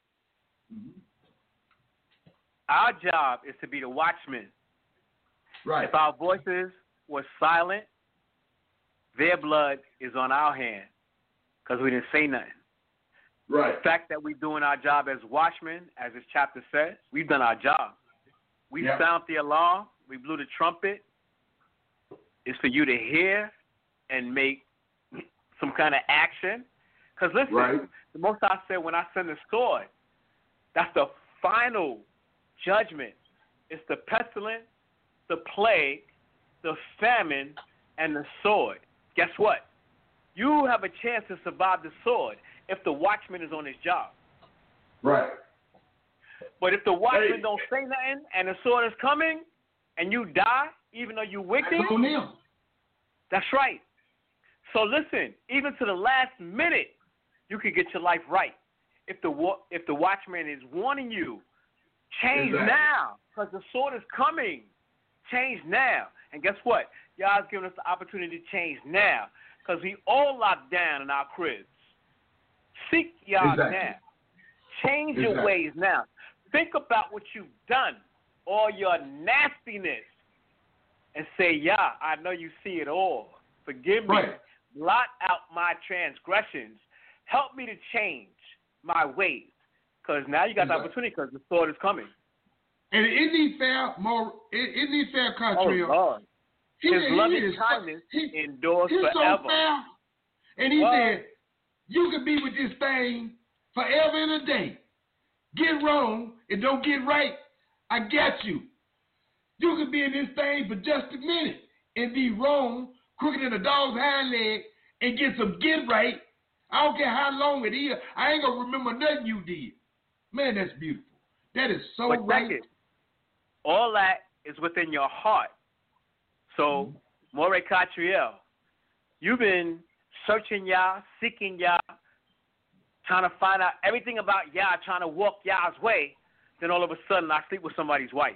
our job is to be the watchman. Right. If our voices were silent, their blood is on our hand because we didn't say nothing. Right. The fact that we're doing our job as watchmen, as this chapter says, we've done our job. We sound the alarm. We blew the trumpet. It's for you to hear and make some kind of action. Because listen, the Most High said when I send the sword, that's the final judgment. It's the pestilence, the plague, the famine, and the sword. Guess what? You have a chance to survive the sword if the watchman is on his job. Right. But if the watchman don't say nothing and the sword is coming and you die, even though you're wicked, that's on them. That's right. So listen, even to the last minute, you can get your life right. If the watchman is warning you, change now because the sword is coming. Change now. And guess what? Y'all's giving us the opportunity to change now because we all locked down in our cribs. Seek y'all now. Change your ways now. Think about what you've done, all your nastiness, and say, Yah, I know you see it all. Forgive me. Blot out my transgressions. Help me to change my ways because now you got the opportunity because the sword is coming. And isn't he fair, Cottrell? Oh, Lord. His loving kindness endures forever. So fair. And he said, you can be with this thing forever and a day. Get wrong and don't get right. I got you. You can be in this thing for just a minute and be wrong, crooked in a dog's hind leg, and get some get right. I don't care how long it is. I ain't going to remember nothing you did. Man, that's beautiful. That is so right. All that is within your heart. So, Moray Cottrell, you've been searching Yah, seeking Yah, trying to find out everything about Yah, trying to walk Yah's way. Then all of a sudden, I sleep with somebody's wife.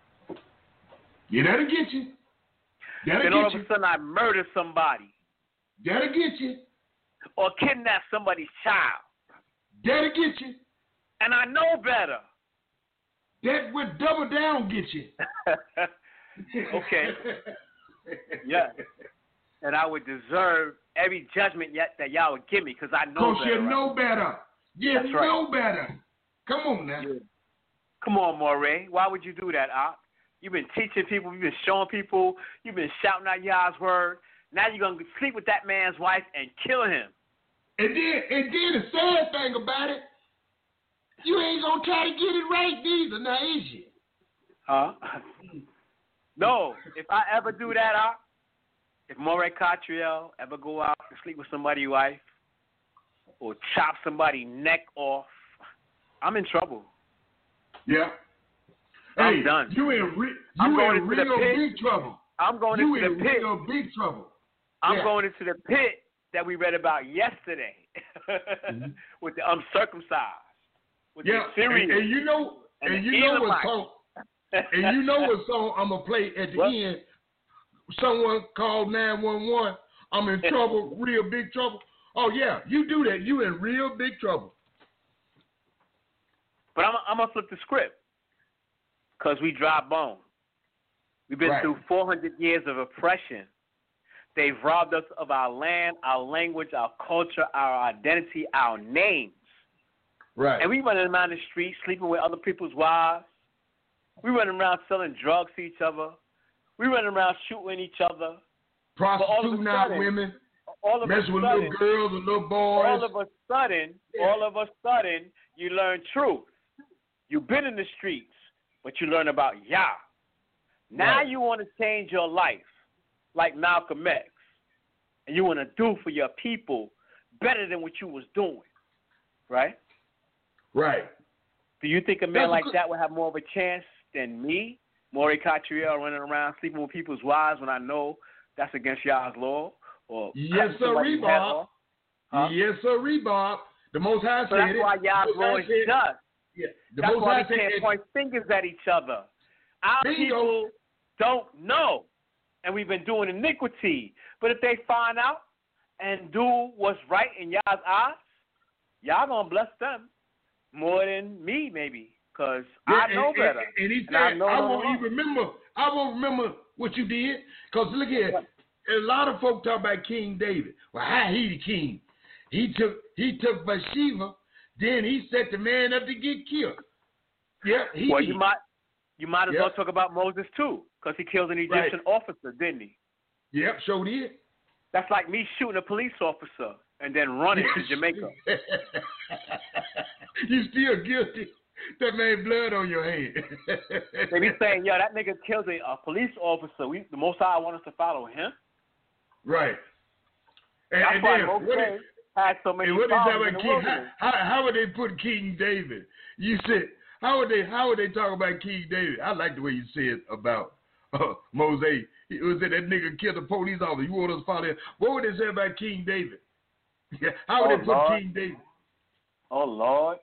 Yeah, that'll get you. Then all of a sudden, I murder somebody. That'll get you. Or kidnap somebody's child. That'll get you. And I know better. That would double down get you. Okay. Yeah. And I would deserve every judgment that y'all would give me because I know better. Because you know better. You That's right. know better. Come on now. Yeah. Come on, Moray. Why would you do that, Op? You've been teaching people. You've been showing people. You've been shouting out y'all's word. Now you're going to sleep with that man's wife and kill him. And then the sad thing about it, you ain't going to try to get it right neither, now is you? Huh? No. If I ever do that, Op, if Moray Cottrell ever go out and sleep with somebody's wife or chop somebody's neck off, I'm in trouble. Yeah. I'm done. You in real big trouble. I'm going into the pit. You in real big trouble. I'm going into the pit that we read about yesterday with the uncircumcised, with the Syrians, and you know what song, and you know what song I'm gonna play at the end. Someone called 911. I'm in trouble, real big trouble. Oh yeah, you do that. You in real big trouble. But I'm gonna flip the script because we dry bone. We've been through 400 years of oppression. They've robbed us of our land, our language, our culture, our identity, our names. Right. And we running around the streets sleeping with other people's wives. We running around selling drugs to each other. We running around shooting each other. Prostituting out women. Messing with little girls and little boys. All of a sudden, you learn truth. You've been in the streets, but you learn about Yah. Now you want to change your life like Malcolm X. And you want to do for your people better than what you was doing. Right? Right. Do you think a man like that would have more of a chance than me, Moray Cottrell, running around sleeping with people's wives when I know that's against Yah's law? Or yes, sir, Bob. Huh? Yes, sir, Bob. The Most High said that's it. Why Yah's law is just. Yeah. That's why we can't point fingers at each other. Our people don't know, and we've been doing iniquity. But if they find out and do what's right in Yah's eyes, Yah gonna bless them more than me, maybe, because I know better. And he said, I won't remember what you did, because look here, a lot of folk talk about King David. Well, how he the king? He took Bathsheba, then he set the man up to get killed. Yeah, well, you might as well talk about Moses too, because he killed an Egyptian officer, didn't he? Yep, sure did. That's like me shooting a police officer and then running to Jamaica. You still guilty. That made blood on your hand. They be saying, yo, that nigga killed a police officer. The Most High want us to follow him. Right. That's why Moses had so many problems in the wilderness. How would they put King David? You said, how would they talk about King David? I like the way you said about Moses. It was that nigga killed a police officer. You want us to follow him? What would they say about King David? How would they put King David? Oh, Lord.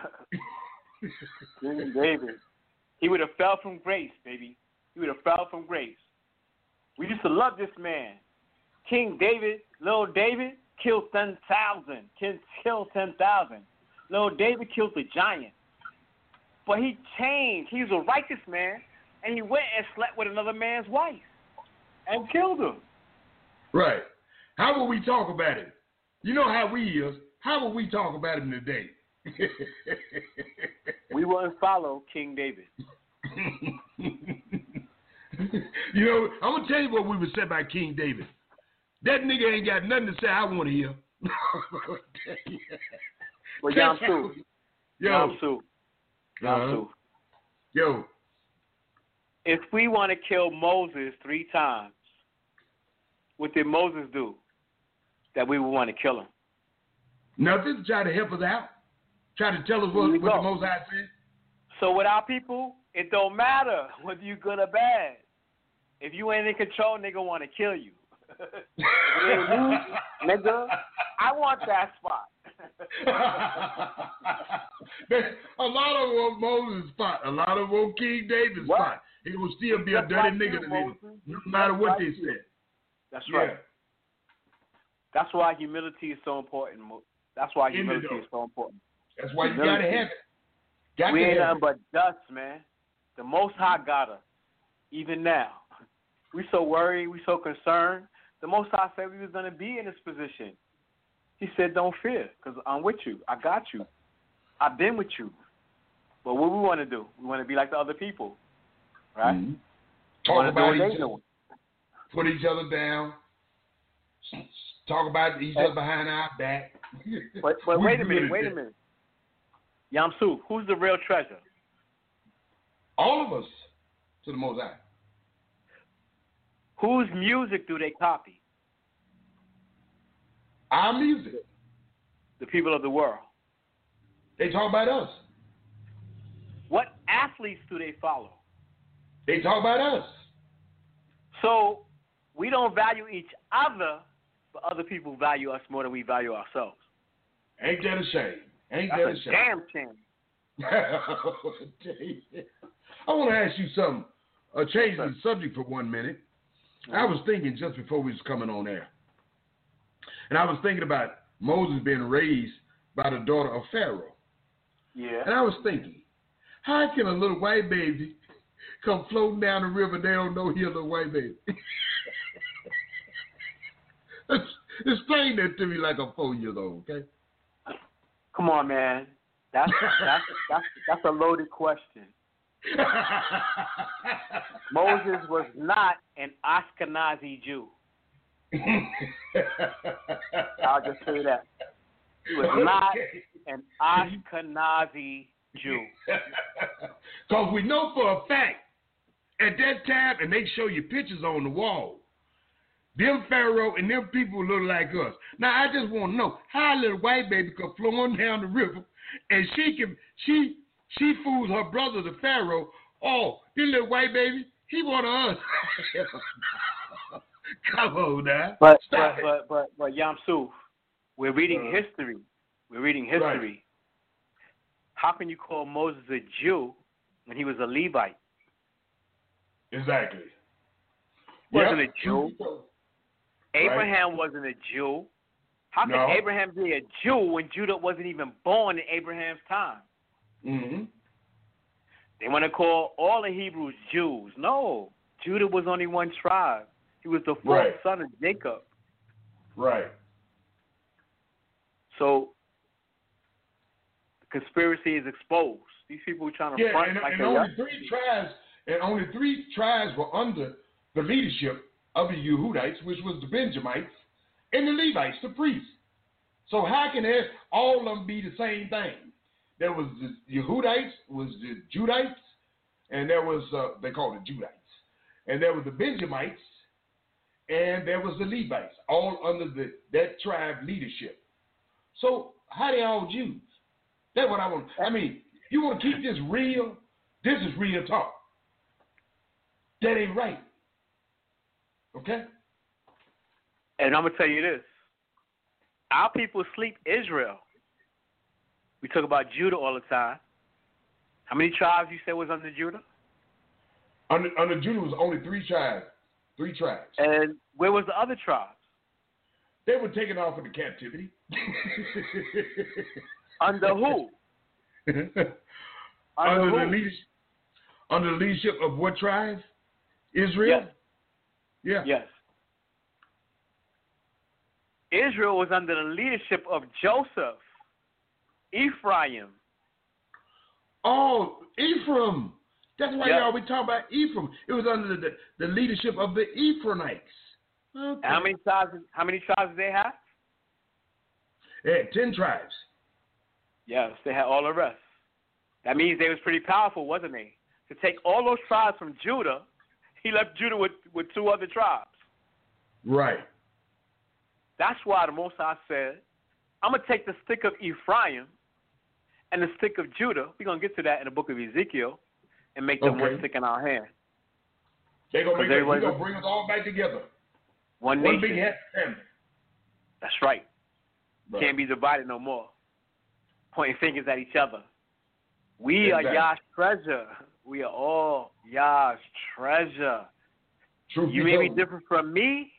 King David. He would have fell from grace, baby. He would have fell from grace. We used to love this man. King David, little David, killed 10,000. Killed 10,000. Little David killed the giant. But he changed. He was a righteous man, and he went and slept with another man's wife and killed him. Right. How will we talk about it? You know how we is. How will we talk about him today? We wouldn't follow King David. You know, I'm going to tell you what we would say about King David. That nigga ain't got nothing to say I want to hear. Well, Yamsu. Yo. If we want to kill Moses 3 times, what did Moses do that we would want to kill him? Nothing. Try to help us out. Try to tell us what the Most High said. So with our people, it don't matter whether you good or bad. If you ain't in control, nigga want to kill you. Nigga, I want that spot. A lot of them want Moses' spot. A lot of them want King David's spot. He will still be a dirty nigga to them, no matter what they said. That's right. That's why humility is so important. That's why humility is so important. That's why you gotta have it. We ain't nothing but dust, man. The Most High got us. Even now, we so worried, we so concerned. The Most High said we was gonna be in this position. He said, "Don't fear, because I'm with you. I got you. I've been with you." But what we want to do? We want to be like the other people, right? Mm-hmm. Talk about each other. Doing. Put each other down. Talk about each other behind our back. But wait a minute. Yamsu, who's the real treasure? All of us, to the Most High. Whose music do they copy? Our music. The people of the world. They talk about us. What athletes do they follow? They talk about us. So we don't value each other, but other people value us more than we value ourselves. Ain't that a shame? Ain't that a shame? Damn shame. I want to ask you something. Change the subject for 1 minute. I was thinking just before we was coming on air, and I was thinking about Moses being raised by the daughter of Pharaoh. Yeah. And I was thinking, how can a little white baby come floating down the river and they don't know he's a little white baby? Explain that to me like I'm 4 years old, okay? Come on, man. That's a loaded question. Moses was not an Ashkenazi Jew. I'll just say that. He was not an Ashkenazi Jew. Because we know for a fact, at that time, and they show you pictures on the wall, them Pharaoh and them people look like us. Now, I just want to know how a little white baby could flow on down the river, and she fools her brother, the Pharaoh. Oh, this little white baby, he one of us. Come on now. But Yamsu, we're reading history. We're reading history. Right. How can you call Moses a Jew when he was a Levite? Exactly. Wasn't a Jew. Right. Abraham wasn't a Jew. How can Abraham be a Jew when Judah wasn't even born in Abraham's time? Mm-hmm. They want to call all the Hebrews Jews. No, Judah was only one tribe. He was the fourth son of Jacob. Right. So the conspiracy is exposed. These people were trying to front like only three tribes were under the leadership of the Yehudites, which was the Benjamites, and the Levites, the priests. So how can all of them be the same thing? There was the Yehudites, was the Judites, and there was, they called it Judites. And there was the Benjamites, and there was the Levites, all under that tribe leadership. So how they all Jews? That's what I want. I mean, you want to keep this real? This is real talk. That ain't right. Okay? And I'm going to tell you this. Our people sleep Israel. We talk about Judah all the time. How many tribes you said was under Judah? Under Judah was only 3 tribes. 3 tribes. And where was the other tribes? They were taken off into captivity. Under who? Under the leadership of what tribe? Israel? Yes. Yes. Israel was under the leadership of Joseph, Ephraim. Oh, Ephraim. That's why y'all be talking about Ephraim. It was under the leadership of the Ephraimites. Okay. How many tribes did they have? They had 10 tribes. Yes, they had all the rest. That means they was pretty powerful, wasn't they? To take all those tribes from Judah, he left Judah with 2 other tribes. Right. That's why the Most High said, I'm going to take the stick of Ephraim and the stick of Judah. We're going to get to that in the book of Ezekiel and make them one stick in our hand. They're going to bring us all back together. One nation. Big happy family. That's right. Can't be divided no more. Pointing fingers at each other. We are Yah's treasure. We are all Yah's treasure. Truth you may be different from me,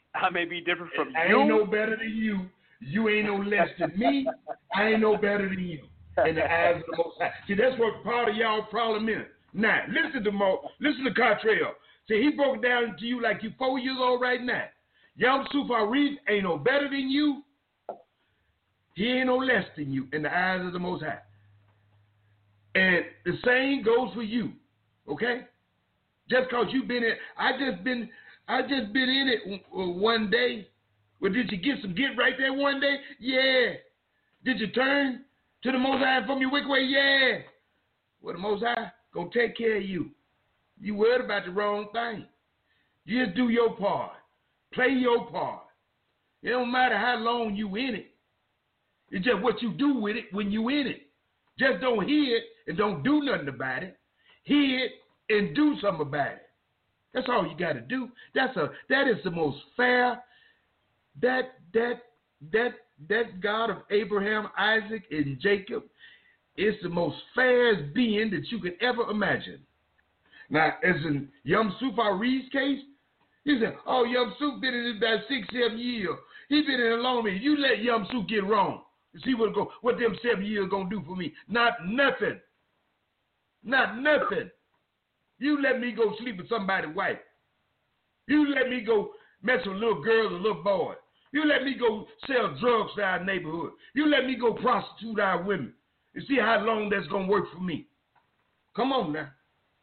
I may be different from I you. ain't no better than you. You ain't no less than me. I ain't no better than you in the eyes of the Most High. See, that's what part of y'all problem is. Now, listen to Cartrell. See, he broke it down to you like you 4 years old right now. Yusuf Arif ain't no better than you. He ain't no less than you in the eyes of the Most High. And the same goes for you, okay? Just because you've been in, I just been in it one day. Well, did you get right there one day? Yeah. Did you turn to the Most High from your wicked way? Yeah. Well, the Most High gonna take care of you. You worried about the wrong thing. You just do your part. Play your part. It don't matter how long you in it. It's just what you do with it when you in it. Just don't hear it and don't do nothing about it. Hear it and do something about it. That's all you got to do. That is the most fair. That God of Abraham, Isaac, and Jacob is the most fairest being that you could ever imagine. Now, as in Yusuf Arif's case, he said, "Oh, Yusuf been in it about 6-7 years. He been in it long. You let Yusuf get wrong. You see what them 7 years gonna do for me? Not nothing. Not nothing. You let me go sleep with somebody's wife. You let me go mess with little girls and little boys. You let me go sell drugs to our neighborhood. You let me go prostitute our women. You see how long that's gonna work for me? Come on now.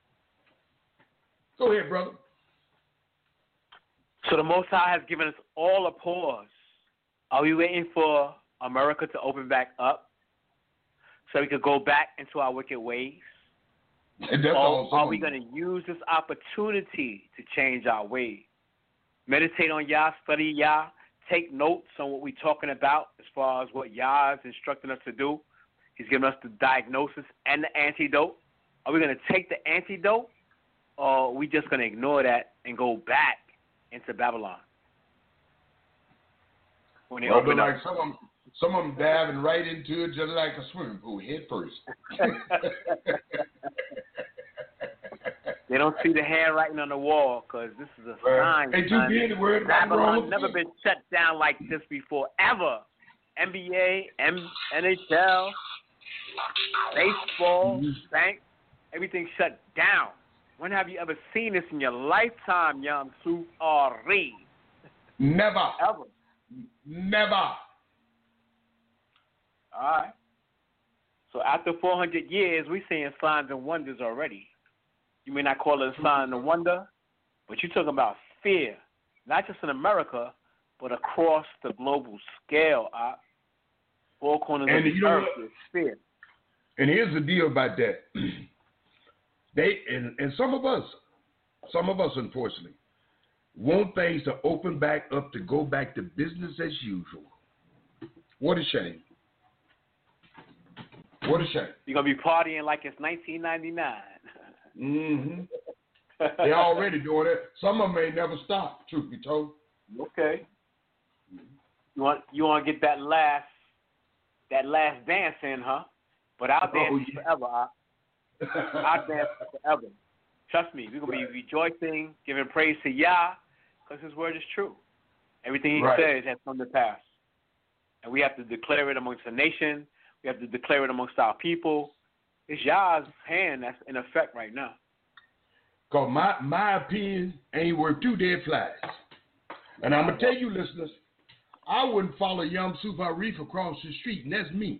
Go ahead, brother." So the Most High has given us all a pause. Are we waiting for America to open back up so we could go back into our wicked ways? Or are we going to use this opportunity to change our ways? Meditate on Yah, study Yah, take notes on what we're talking about as far as what Yah is instructing us to do. He's giving us the diagnosis and the antidote. Are we going to take the antidote, or are we just going to ignore that and go back into Babylon? When they open like up. some of them diving right into it just like a swimming pool, head first. They don't see the handwriting on the wall because this is a sign. They too busy worried about Babylon never been shut down like this before, ever. NBA, NHL, baseball, bank, everything shut down. When have you ever seen this in your lifetime, Yusuf Arif? Never. Ever. Never. All right. So after 400 years, we're seeing signs and wonders already. You may not call it a sign and wonder, but you're talking about fear, not just in America, but across the global scale. Four corners of the earth is fear. And here's the deal about that. And some of us, unfortunately, want things to open back up, to go back to business as usual. What a shame. What a shame. You're going to be partying like it's 1999. Mm-hmm. They're already doing it. Some of them may never stop, truth be told. Okay. You want to get that last dance in, huh? But I'll dance forever. I'll dance forever. Trust me, we're going to be rejoicing, giving praise to Yah, because His word is true. Everything He says has come to pass. And we have to declare it amongst the nation. We have to declare it amongst our people. It's Yah's hand that's in effect right now. Because my opinion ain't worth 2 dead flies. And I'm going to tell you, listeners, I wouldn't follow Yusuf Arif across the street, and that's me.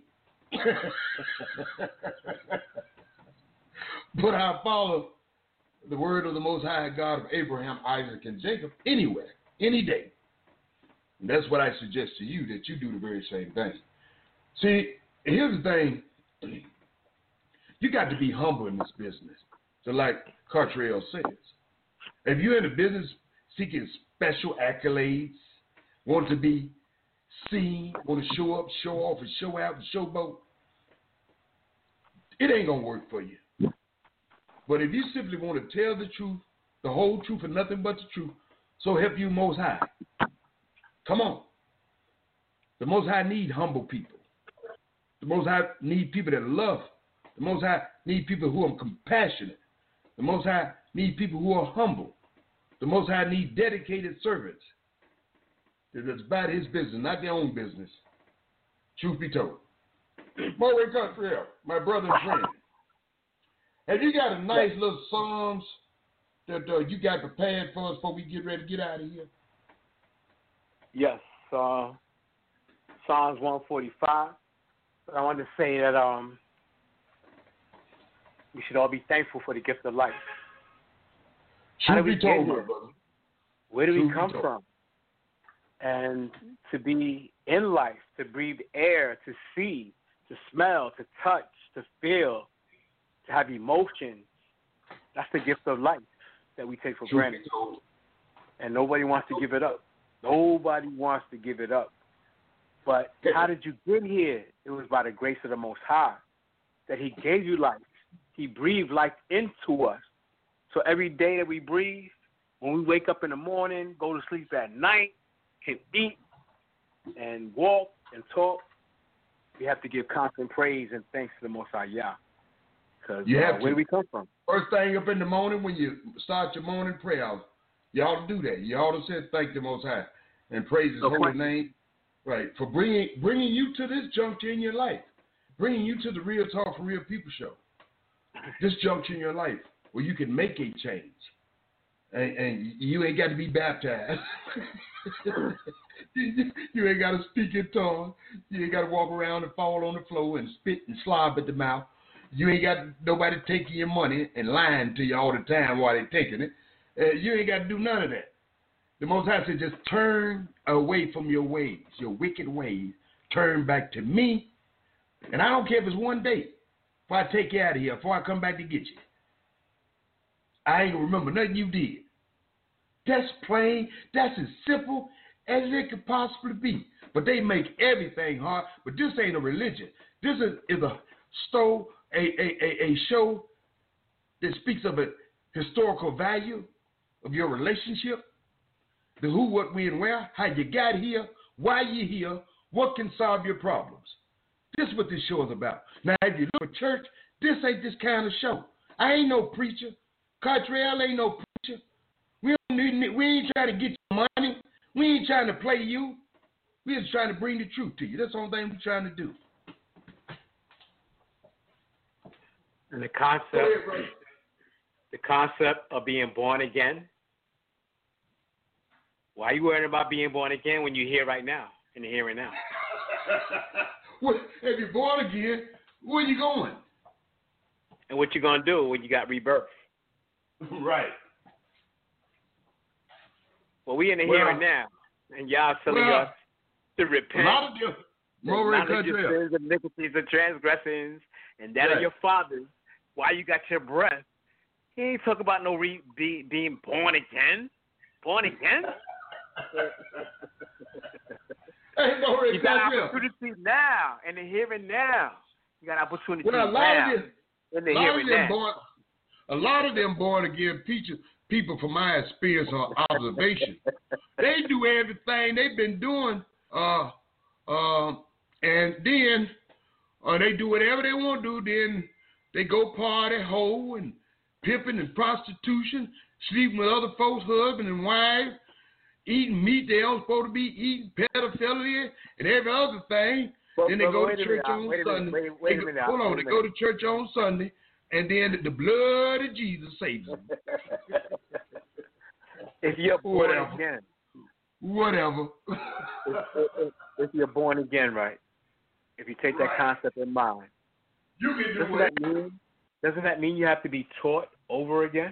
But I follow the word of the Most High God of Abraham, Isaac, and Jacob anywhere, any day. And that's what I suggest to you, that you do the very same thing. See, here's the thing. You got to be humble in this business. So like Cartrell says, if you're in a business seeking special accolades, want to be seen, want to show up, show off, and show out, and showboat, it ain't going to work for you. But if you simply want to tell the truth, the whole truth, and nothing but the truth, so help you Most High. Come on. The Most High need humble people. The Most High need people that love. The Most High need people who are compassionate. The Most High need people who are humble. The Most High need dedicated servants. It's about his business, not their own business. Truth be told. Moray Country, my brother and friend. Have you got a nice little Psalms that you got prepared for us before we get ready to get out of here? Yes, Psalms 145. But I want to say that we should all be thankful for the gift of life. How do we get here? Where do we come from? And to be in life, to breathe air, to see, to smell, to touch, to feel, to have emotions, that's the gift of life that we take for granted. And nobody wants to give it up. Nobody wants to give it up. But how did you get here? It was by the grace of the Most High that He gave you life. He breathed life into us. So every day that we breathe, when we wake up in the morning, go to sleep at night, can eat and walk and talk, we have to give constant praise and thanks to the Most High Yah. Because where do we come from? First thing up in the morning when you start your morning prayer, you ought to do that. You ought to say thank the Most High and praise His holy name, right, for bringing you to this juncture in your life, bringing you to the Real Talk for Real People show. This juncture in your life where you can make a change. And you ain't got to be baptized. You ain't got to speak in tongues. You ain't got to walk around and fall on the floor and spit and slob at the mouth. You ain't got nobody taking your money and lying to you all the time while they're taking it. You ain't got to do none of that. The Most High said, just turn away from your ways, your wicked ways. Turn back to me. And I don't care if it's one day before I take you out of here, before I come back to get you. I ain't gonna remember nothing you did. That's plain. That's as simple as it could possibly be. But they make everything hard. But this ain't a religion. This is a show that speaks of a historical value of your relationship, the who, what, when, where, how you got here, why you here, what can solve your problems. This is what this show is about. Now, if you look at church, this ain't this kind of show. I ain't no preacher. Cottrell ain't no preacher. We ain't trying to get your money. We ain't trying to play you. We're just trying to bring the truth to you. That's the only thing we're trying to do. And the concept of being born again. Why are you worrying about being born again when you're here right now, in the here and now? Well, if you're born again, where you going? And what you going to do when you got rebirth? Right. Well, we in the here and now, and y'all telling us to repent. A lot of them. Acknowledge your sins, iniquities, and transgressions, and that of your fathers. Why you got your breath? He ain't talk about no being born again. Born again? Hey, you got opportunity now, in the here and now. You got opportunity now, in the here and now. A lot of them born again people from my experience or observation, they do everything they've been doing, and then they do whatever they want to do. Then they go party, hoe, and pimping and prostitution, sleeping with other folks' husbands and wives, eating meat they don't supposed to be eating, pedophilia, and every other thing. Then they go to church on Sunday. Hold on, they go to church on Sunday. And then the blood of Jesus saves them. If you're born again. Whatever. If you're born again, right? If you take that concept in mind. You can do Doesn't that mean you have to be taught over again?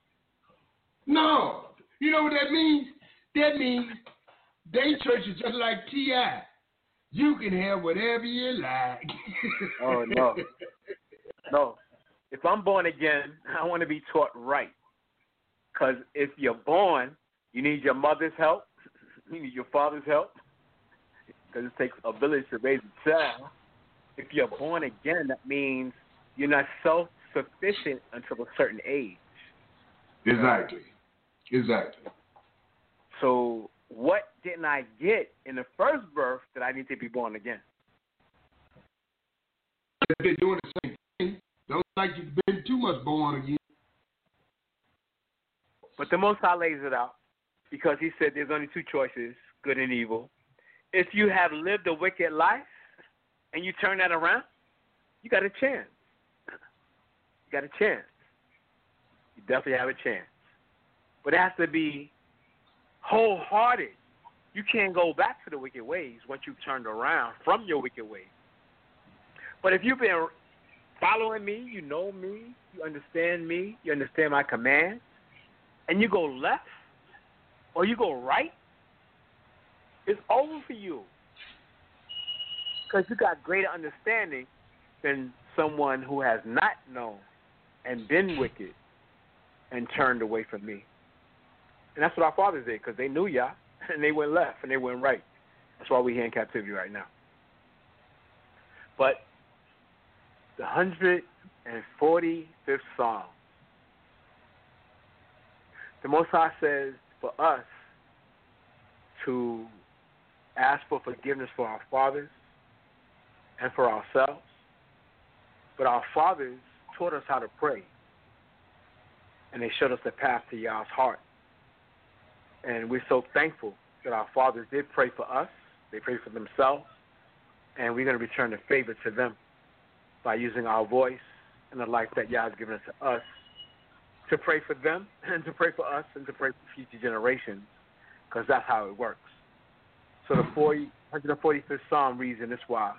No. You know what that means? That means they church is just like T.I. You can have whatever you like. Oh, no. No. If I'm born again, I want to be taught right. Because if you're born, you need your mother's help. You need your father's help. Because it takes a village to raise a child. If you're born again, that means you're not self-sufficient until a certain age. Exactly. So what didn't I get in the first birth that I need to be born again? They're doing the same thing. Don't like you've been too much born again. But the Most High lays it out because He said there's only two choices: good and evil, if you have lived a wicked life and you turn that around, you got a chance. You got a chance. You definitely have a chance. But it has to be wholehearted. You can't go back to the wicked ways once you've turned around from your wicked ways. But if you've been following me, you know me, you understand my commands, and you go left or you go right, it's over for you. Because you got greater understanding than someone who has not known and been wicked and turned away from me. And that's what our fathers did, because they knew Yah, and they went left and they went right. That's why we're here in captivity right now. But the 145th Psalm, the Most High says for us to ask for forgiveness for our fathers and for ourselves. But our fathers taught us how to pray, and they showed us the path to Yah's heart. And we're so thankful that our fathers did pray for us. They prayed for themselves, and we're going to return the favor to them by using our voice and the life that Yah has given us to us to pray for them and to pray for us and to pray for future generations, because that's how it works. So the 145th Psalm reads in this wise: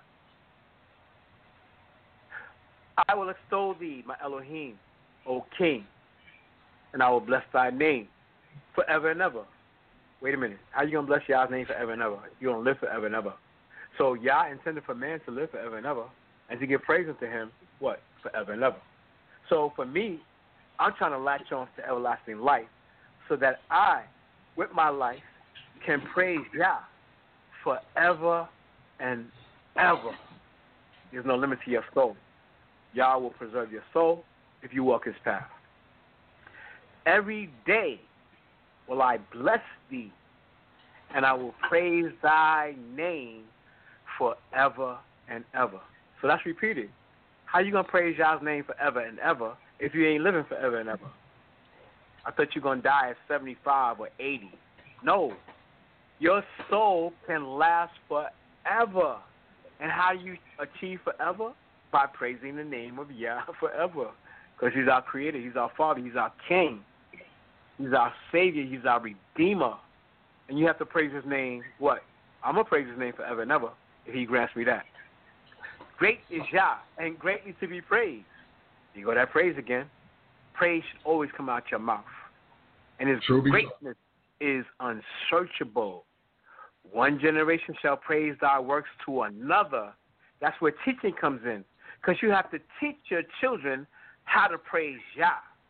I will extol thee, my Elohim, O King, and I will bless thy name forever and ever. Wait a minute. How you going to bless Yah's name forever and ever? You're going to live forever and ever. So Yah intended for man to live forever and ever and to give praise unto him, what? Forever and ever. So for me, I'm trying to latch on to everlasting life so that I, with my life, can praise Yah forever and ever. There's no limit to your soul. Yah will preserve your soul if you walk his path. Every day will I bless thee, and I will praise thy name forever and ever. So that's repeated. How you going to praise Yah's name forever and ever if you ain't living forever and ever? I thought you were going to die at 75 or 80. No. Your soul can last forever. And how do you achieve forever? By praising the name of Yah forever. Because he's our creator, he's our father, he's our king. He's our Savior. He's our Redeemer. And you have to praise his name, what? I'm going to praise his name forever and ever if he grants me that. Great is Yah and greatly to be praised. You go that praise again. Praise should always come out your mouth. And his greatness is unsearchable. One generation shall praise thy works to another. That's where teaching comes in. Because you have to teach your children how to praise Yah.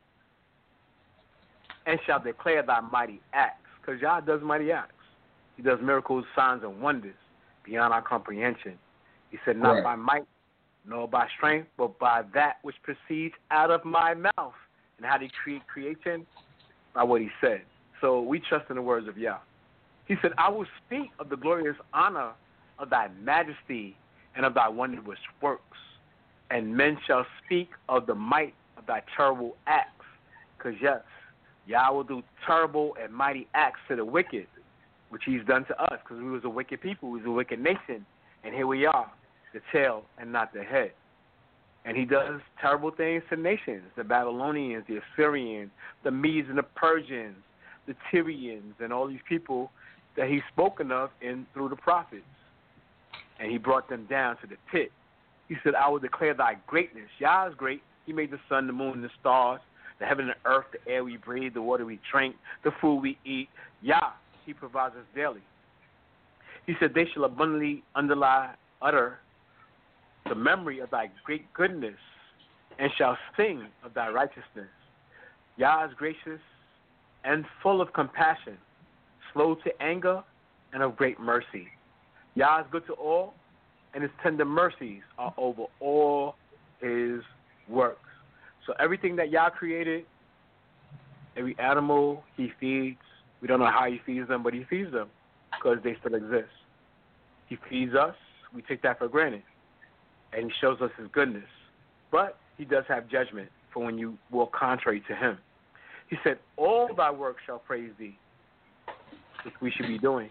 And shall declare thy mighty acts. Because Yah does mighty acts. He does miracles, signs, and wonders beyond our comprehension. He said, not by might, nor by strength, but by that which proceeds out of my mouth. And how did he create creation? By what he said. So we trust in the words of Yah. He said, I will speak of the glorious honor of thy majesty and of thy wondrous works. And men shall speak of the might of thy terrible acts. Because, yes, Yah will do terrible and mighty acts to the wicked, which he's done to us, because we was a wicked people, we was a wicked nation, and here we are, the tail and not the head. And he does terrible things to nations, the Babylonians, the Assyrians, the Medes and the Persians, the Tyrians, and all these people that he's spoken of through the prophets. And he brought them down to the pit. He said, I will declare thy greatness. Yah is great. He made the sun, the moon, and the stars, the heaven and the earth, the air we breathe, the water we drink, the food we eat. Yah, he provides us daily. He said, they shall abundantly utter the memory of thy great goodness and shall sing of thy righteousness. Yah is gracious and full of compassion, slow to anger and of great mercy. Yah is good to all, and his tender mercies are over all his works. So everything that Yah created, every animal he feeds, we don't know how he feeds them, but he feeds them because they still exist. He feeds us. We take that for granted. And he shows us his goodness. But he does have judgment for when you walk contrary to him. He said, all thy works shall praise thee, which we should be doing.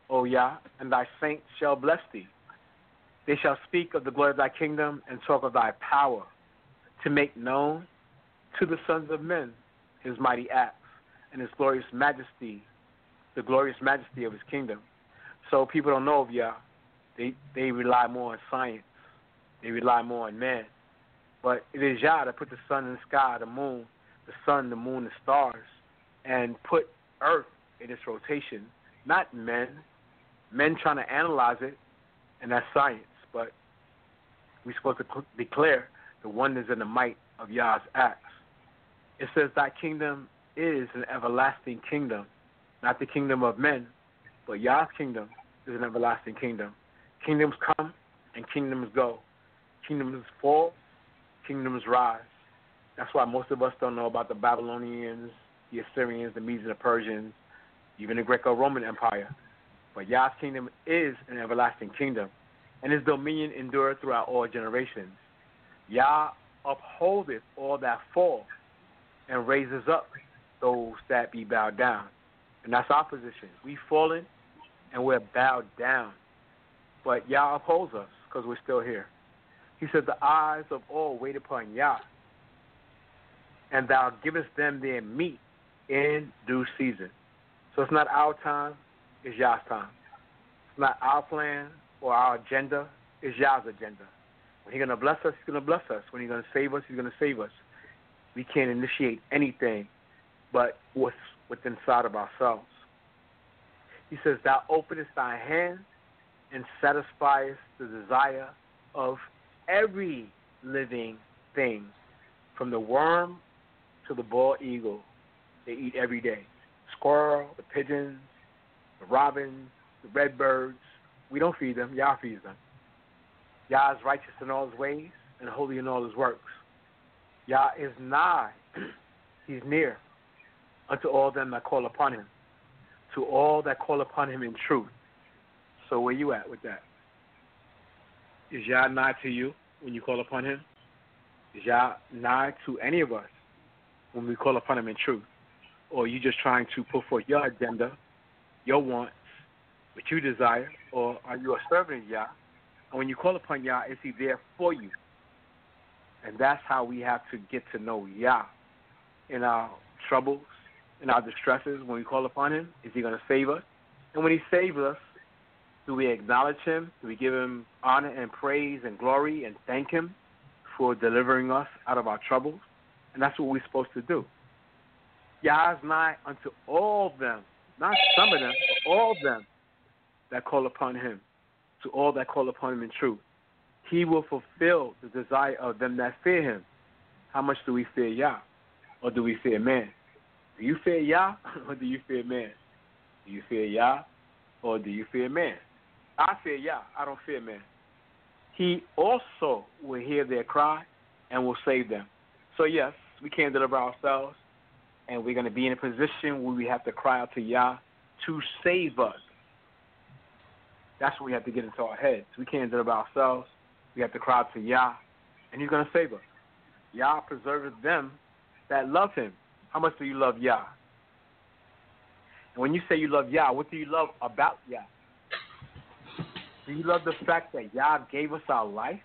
O Yah, and thy saints shall bless thee. They shall speak of the glory of thy kingdom and talk of thy power, to make known to the sons of men his mighty acts and his glorious majesty, the glorious majesty of his kingdom. So people don't know of Yah. They rely more on science. They rely more on man. But it is Yah that put the sun in the sky, the moon, the stars, and put earth in its rotation, not men. Men trying to analyze it, and that's science. But we're supposed to declare the wonders and the might of Yah's acts. It says, thy kingdom is an everlasting kingdom, not the kingdom of men, but Yah's kingdom is an everlasting kingdom. Kingdoms come and kingdoms go. Kingdoms fall, kingdoms rise. That's why most of us don't know about the Babylonians, the Assyrians, the Medes and the Persians, even the Greco-Roman Empire. But Yah's kingdom is an everlasting kingdom, and his dominion endureth throughout all generations. Yah upholdeth all that fall, and raises up those that be bowed down. And that's our position. We've fallen, and we're bowed down. But Yah upholds us, because we're still here. He said, the eyes of all wait upon Yah, and thou givest them their meat in due season. So it's not our time, it's Yah's time. It's not our plan or our agenda, it's Yah's agenda. When he's going to bless us, he's going to bless us. When he's going to save us, he's going to save us. We can't initiate anything but what's inside of ourselves. He says, thou openest thy hand and satisfiest the desire of every living thing, from the worm to the bald eagle. They eat every day. Squirrel, the pigeons, the robins, the red birds. We don't feed them. Yah feeds them. Yah is righteous in all his ways and holy in all his works. Yah is nigh. He's near unto all them that call upon him, to all that call upon him in truth. So where you at with that? Is Yah nigh to you when you call upon him? Is Yah nigh to any of us when we call upon him in truth? Or are you just trying to put forth your agenda, your wants, what you desire? Or are you a servant of Yah? And when you call upon Yah, is he there for you? And that's how we have to get to know Yah. In our troubles, in our distresses, when we call upon him, is he going to save us? And when he saves us, do we acknowledge him? Do we give him honor and praise and glory and thank him for delivering us out of our troubles? And that's what we're supposed to do. Yah is nigh unto all them, not some of them, but all of them that call upon him, to all that call upon him in truth. He will fulfill the desire of them that fear him. How much do we fear Yah? Or do we fear man? Do you fear Yah or do you fear man? Do you fear Yah or do you fear man? I fear Yah. I don't fear man. He also will hear their cry and will save them. So yes, we can't deliver ourselves, and we're going to be in a position where we have to cry out to Yah to save us. That's what we have to get into our heads. We can't deliver ourselves. We have to cry out to Yah, and he's going to save us. Yah preserves them that love him. How much do you love Yah? And when you say you love Yah, what do you love about Yah? Do you love the fact that Yah gave us our life?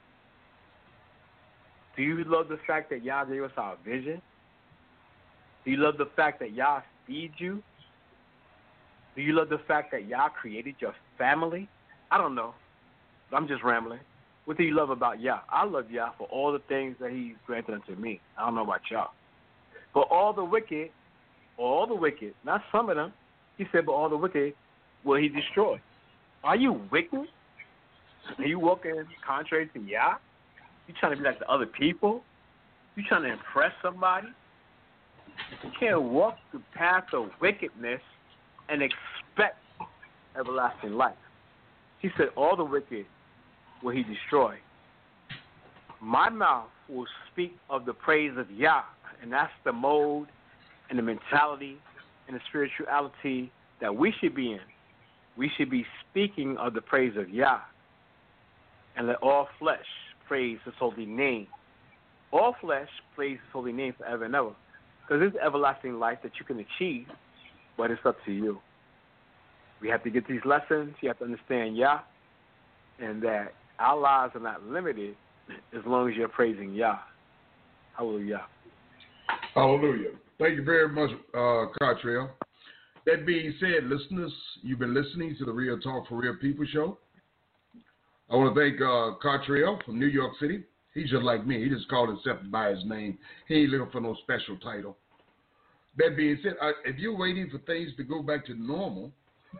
Do you love the fact that Yah gave us our vision? Do you love the fact that Yah feeds you? Do you love the fact that Yah created your family? I don't know. I'm just rambling. What do you love about Yah? I love Yah for all the things that he's granted unto me. I don't know about y'all. But all the wicked, not some of them, he said, but all the wicked will he destroy. Are you wicked? Are you walking contrary to Yah? You trying to be like the other people? You trying to impress somebody? You can't walk the path of wickedness and expect everlasting life. He said, all the wicked will he destroy. My mouth will speak of the praise of Yah, and that's the mode and the mentality and the spirituality that we should be in. We should be speaking of the praise of Yah, and let all flesh praise his holy name. All flesh praise his holy name forever and ever, because it's everlasting life that you can achieve, but it's up to you. We have to get these lessons. You have to understand Yah, and that our lives are not limited as long as you're praising Yah. Hallelujah. Hallelujah. Thank you very much, Cartrell. That being said, listeners, you've been listening to the Real Talk for Real People show. I want to thank Cartrell from New York City. He's just like me. He just called himself by his name. He ain't looking for no special title. That being said, if you're waiting for things to go back to normal,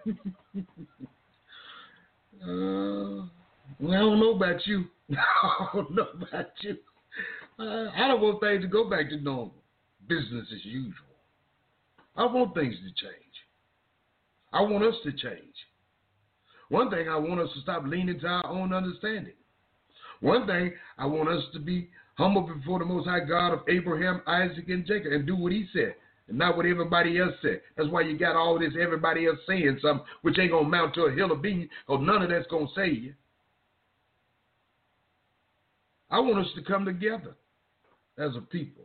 well, I don't know about you. I don't know about you. I don't want things to go back to normal. Business as usual. I want things to change. I want us to change. One thing, I want us to stop leaning to our own understanding. One thing, I want us to be humble before the Most High God of Abraham, Isaac, and Jacob and do what he said and not what everybody else said. That's why you got all this everybody else saying something which ain't going to amount to a hill of beans, because none of that's going to save you. I want us to come together as a people.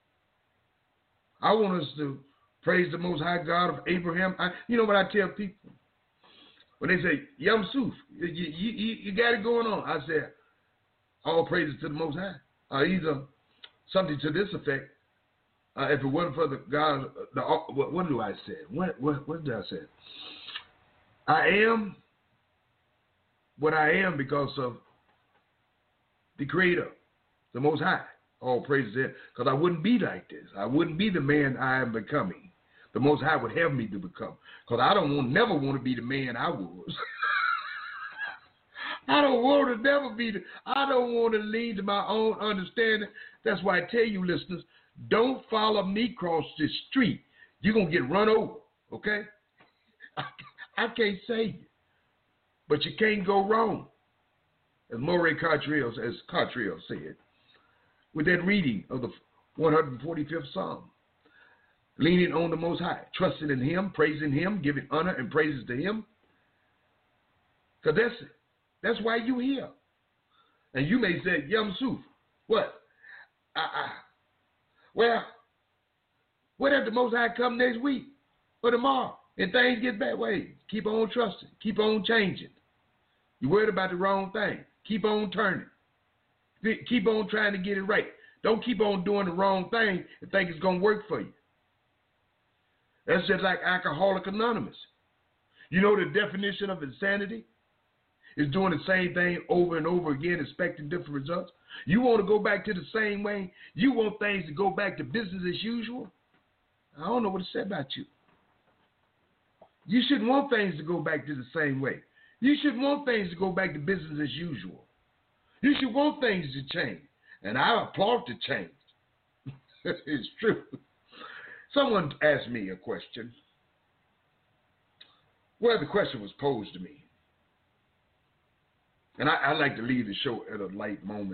I want us to praise the Most High God of Abraham. You know what I tell people? When they say, Yom Suf, you got it going on. I said, all praises to the Most High. Either something to this effect. If it wasn't for the God, what do I say? What did I say? I am what I am because of the Creator, the Most High. All praises to Him. Because I wouldn't be like this. I wouldn't be the man I am becoming. The Most High would have me to become. Because I never want to be the man I was. I don't want to never be I don't want to lead to my own understanding. That's why I tell you, listeners, don't follow me across the street. You're going to get run over, okay? I can't save you. But you can't go wrong. As Moray Cartrell said, with that reading of the 145th Psalm. Leaning on the Most High, trusting in Him, praising Him, giving honor and praises to Him. Because that's why you here. And you may say, Yom Suf, what? Well, what if the Most High come next week or tomorrow and things get bad? Wait, keep on trusting. Keep on changing. You're worried about the wrong thing. Keep on turning. Keep on trying to get it right. Don't keep on doing the wrong thing and think it's going to work for you. That's just like Alcoholics Anonymous. You know the definition of insanity? Is doing the same thing over and over again, expecting different results. You want to go back to the same way? You want things to go back to business as usual? I don't know what to say about you. You shouldn't want things to go back to the same way. You should want things to go back to business as usual. You should want things to change. And I applaud the change. It's true. Someone asked me a question. Well, the question was posed to me. And I like to leave the show at a light moment.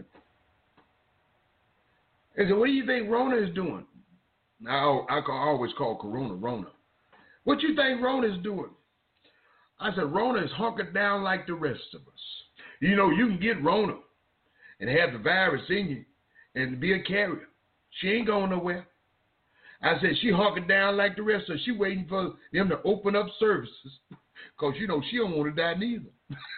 They said, what do you think Rona is doing? Now, I always call Corona Rona. What you think Rona is doing? I said, Rona is hunkered down like the rest of us. You know, you can get Rona and have the virus in you and be a carrier. She ain't going nowhere. I said, she hunkered down like the rest of us. She waiting for them to open up services because, you know, she don't want to die neither.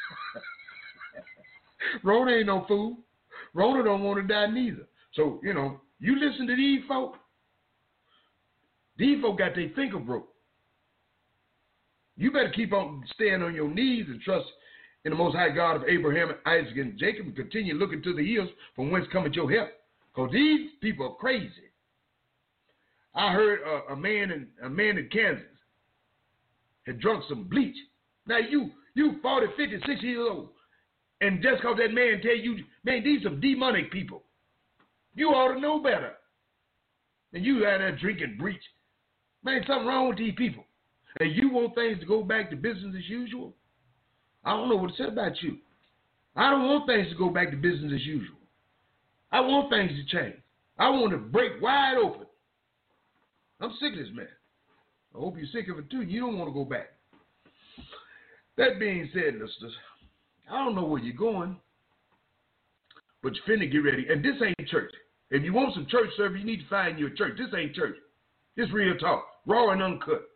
Rona ain't no fool. Rona don't want to die neither. So, you know, you listen to these folk. These folk got their finger broke. You better keep on staying on your knees and trust in the Most High God of Abraham, Isaac, and Jacob and continue looking to the hills from whence cometh your help. Because these people are crazy. I heard a man in Kansas had drunk some bleach. Now you 40, 50, 60 years old. And just because that man tell you, man, these are demonic people. You ought to know better. And you out there drinking bleach. Man, something wrong with these people. And you want things to go back to business as usual? I don't know what to say about you. I don't want things to go back to business as usual. I want things to change. I want to break wide open. I'm sick of this, man. I hope you're sick of it too. You don't want to go back. That being said, listeners, I don't know where you're going, but you're finna get ready. And this ain't church. If you want some church service, you need to find you a church. This ain't church. This real talk, raw and uncut.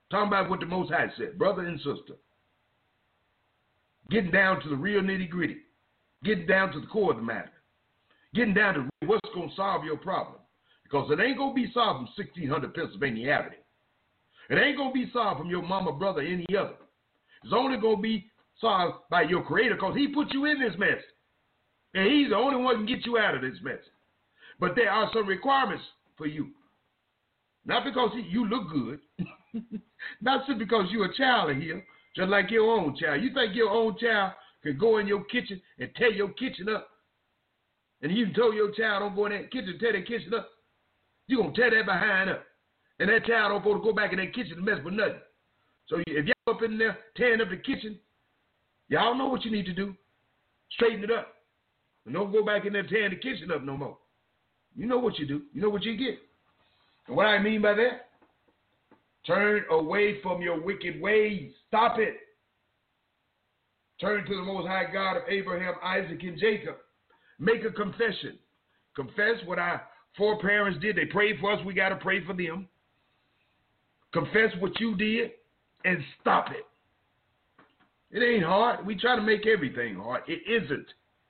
Talking about what the Most High said, brother and sister. Getting down to the real nitty gritty. Getting down to the core of the matter. Getting down to what's going to solve your problem. Because it ain't going to be solved from 1600 Pennsylvania Avenue. It ain't going to be solved from your mama, brother, any other. It's only going to be solved by your Creator because He put you in this mess. And He's the only one who can get you out of this mess. But there are some requirements for you. Not because you look good. Not simply because you're a child of Him, just like your own child. You think your own child can go in your kitchen and tear your kitchen up? And you told your child don't go in that kitchen and tear that kitchen up? You're going to tear that behind up. And that child don't go back in that kitchen and mess with nothing. So if y'all up in there tearing up the kitchen, y'all know what you need to do. Straighten it up. And don't go back in there tearing the kitchen up no more. You know what you do. You know what you get. And what I mean by that? Turn away from your wicked ways. Stop it. Turn to the Most High God of Abraham, Isaac, and Jacob. Make a confession. Confess what our foreparents did. They prayed for us. We got to pray for them. Confess what you did and stop it. It ain't hard. We try to make everything hard. It isn't.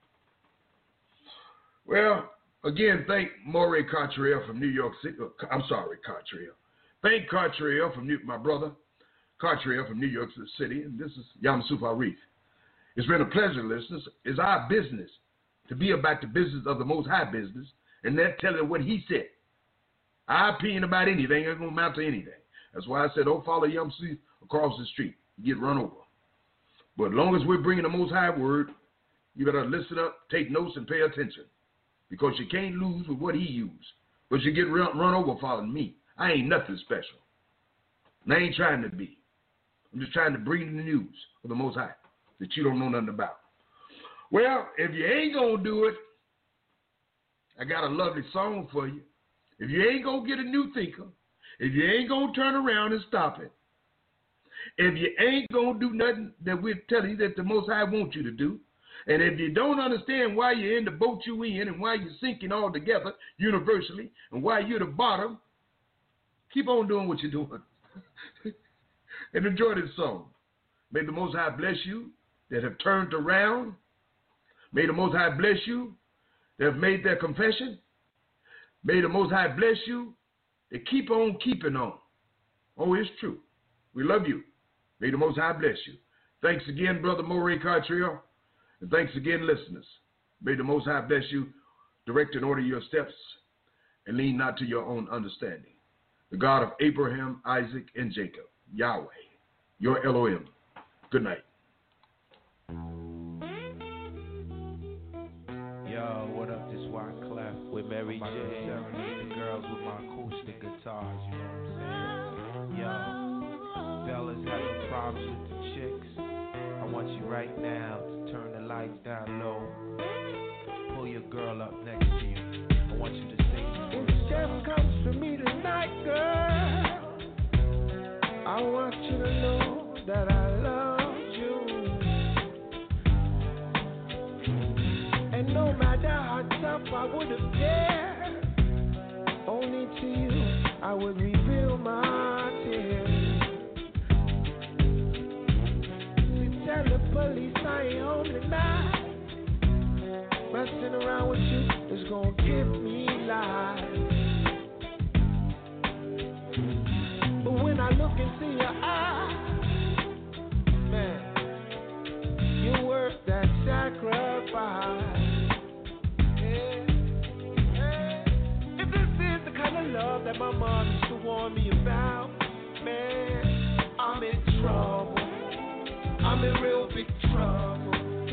Well, again, thank Moray Cottrell from New York City. I'm sorry, Cottrell. Thank Cottrell from my brother Cottrell from New York City, and this is Yamsuf Arif. It's been a pleasure, listeners. It's our business to be about the business of the Most High business, and then tell it what He said. Our opinion about anything ain't going to amount to anything. That's why I said don't follow Yamsuf across the street. You get run over. But as long as we're bringing the Most High word, you better listen up, take notes, and pay attention. Because you can't lose with what He used. But you get run over following me. I ain't nothing special. And I ain't trying to be. I'm just trying to bring the news of the Most High that you don't know nothing about. Well, if you ain't going to do it, I got a lovely song for you. If you ain't going to get a new thinker, if you ain't going to turn around and stop it, if you ain't going to do nothing that we're telling you that the Most High wants you to do, and if you don't understand why you're in the boat you in and why you're sinking all together universally and why you're the bottom, keep on doing what you're doing. And enjoy this song. May the Most High bless you that have turned around. May the Most High bless you that have made their confession. May the Most High bless you that keep on keeping on. Oh, it's true. We love you. May the Most High bless you. Thanks again, Brother Moray Cottrell. And thanks again, listeners. May the Most High bless you, direct and order your steps, and lean not to your own understanding. The God of Abraham, Isaac, and Jacob, Yahweh, your Elohim. Good night. Yo, what up? This Wyclef with Mary J. Serenade the girls with my acoustic guitars, you know what I'm saying? Yo, fellas having problems with the chicks. I want you right now to turn the lights down low. Pull your girl up next to you. I want you to sing these words. If Jeff comes for me tonight, girl, I want you to know that I love you. And no matter how tough I would have dared, only to you I would reveal my tears. Tell the police I ain't home tonight. Messing around with you is gonna give me life. But when I look into your eyes, man, you're worth that sacrifice. Yeah. Yeah. If this is the kind of love that my mom used to warn me about, man, I'm in trouble. I'm in real big trouble.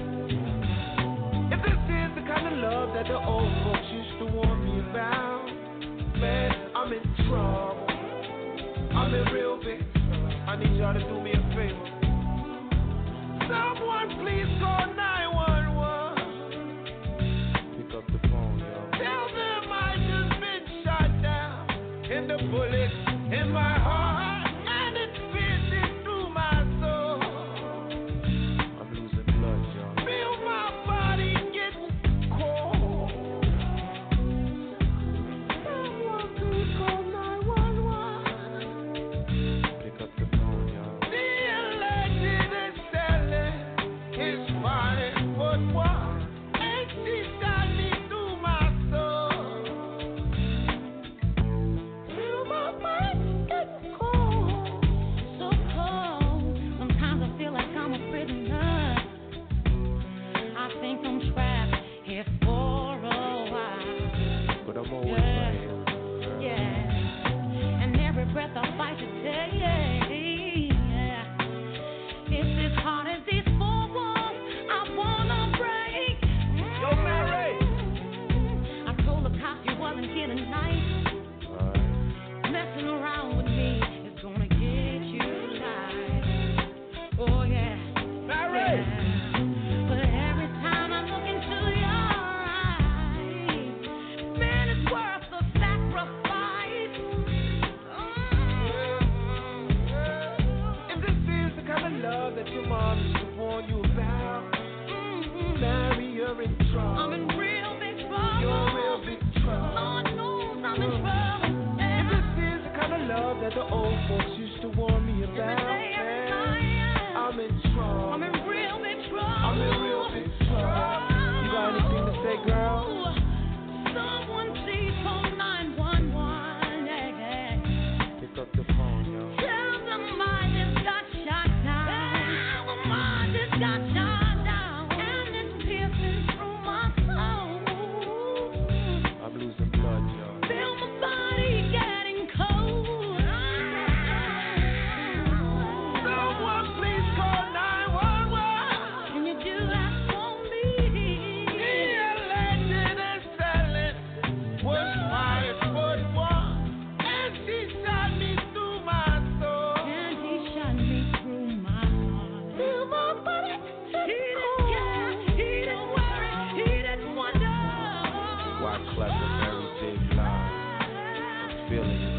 If this is the kind of love that the old folks used to warn me about, man, I'm in trouble. I'm in real big trouble. I need y'all to do me a favor. Someone please call 911. Pick up the phone, yo. Tell them I just been shot down, and the bullet in my heart. Pick up the that the old folks used to warn me about. I'm in trouble. I'm in real big trouble. You got anything to say, girl? Someone please call 911. Pick up the phone, yo. Tell them I just got shot down. Tell them I just got shot down. And it's piercing through my soul. I'm losing blood, yo. Feel my body getting cold. Someone please call 911. Can you do that for me? The alleged assailant was 5'1", and she shot me through my soul. And he shot me through my heart. Feel my body. He didn't care. He didn't worry. He didn't wonder. Why clever, very big lie? I'm feeling it.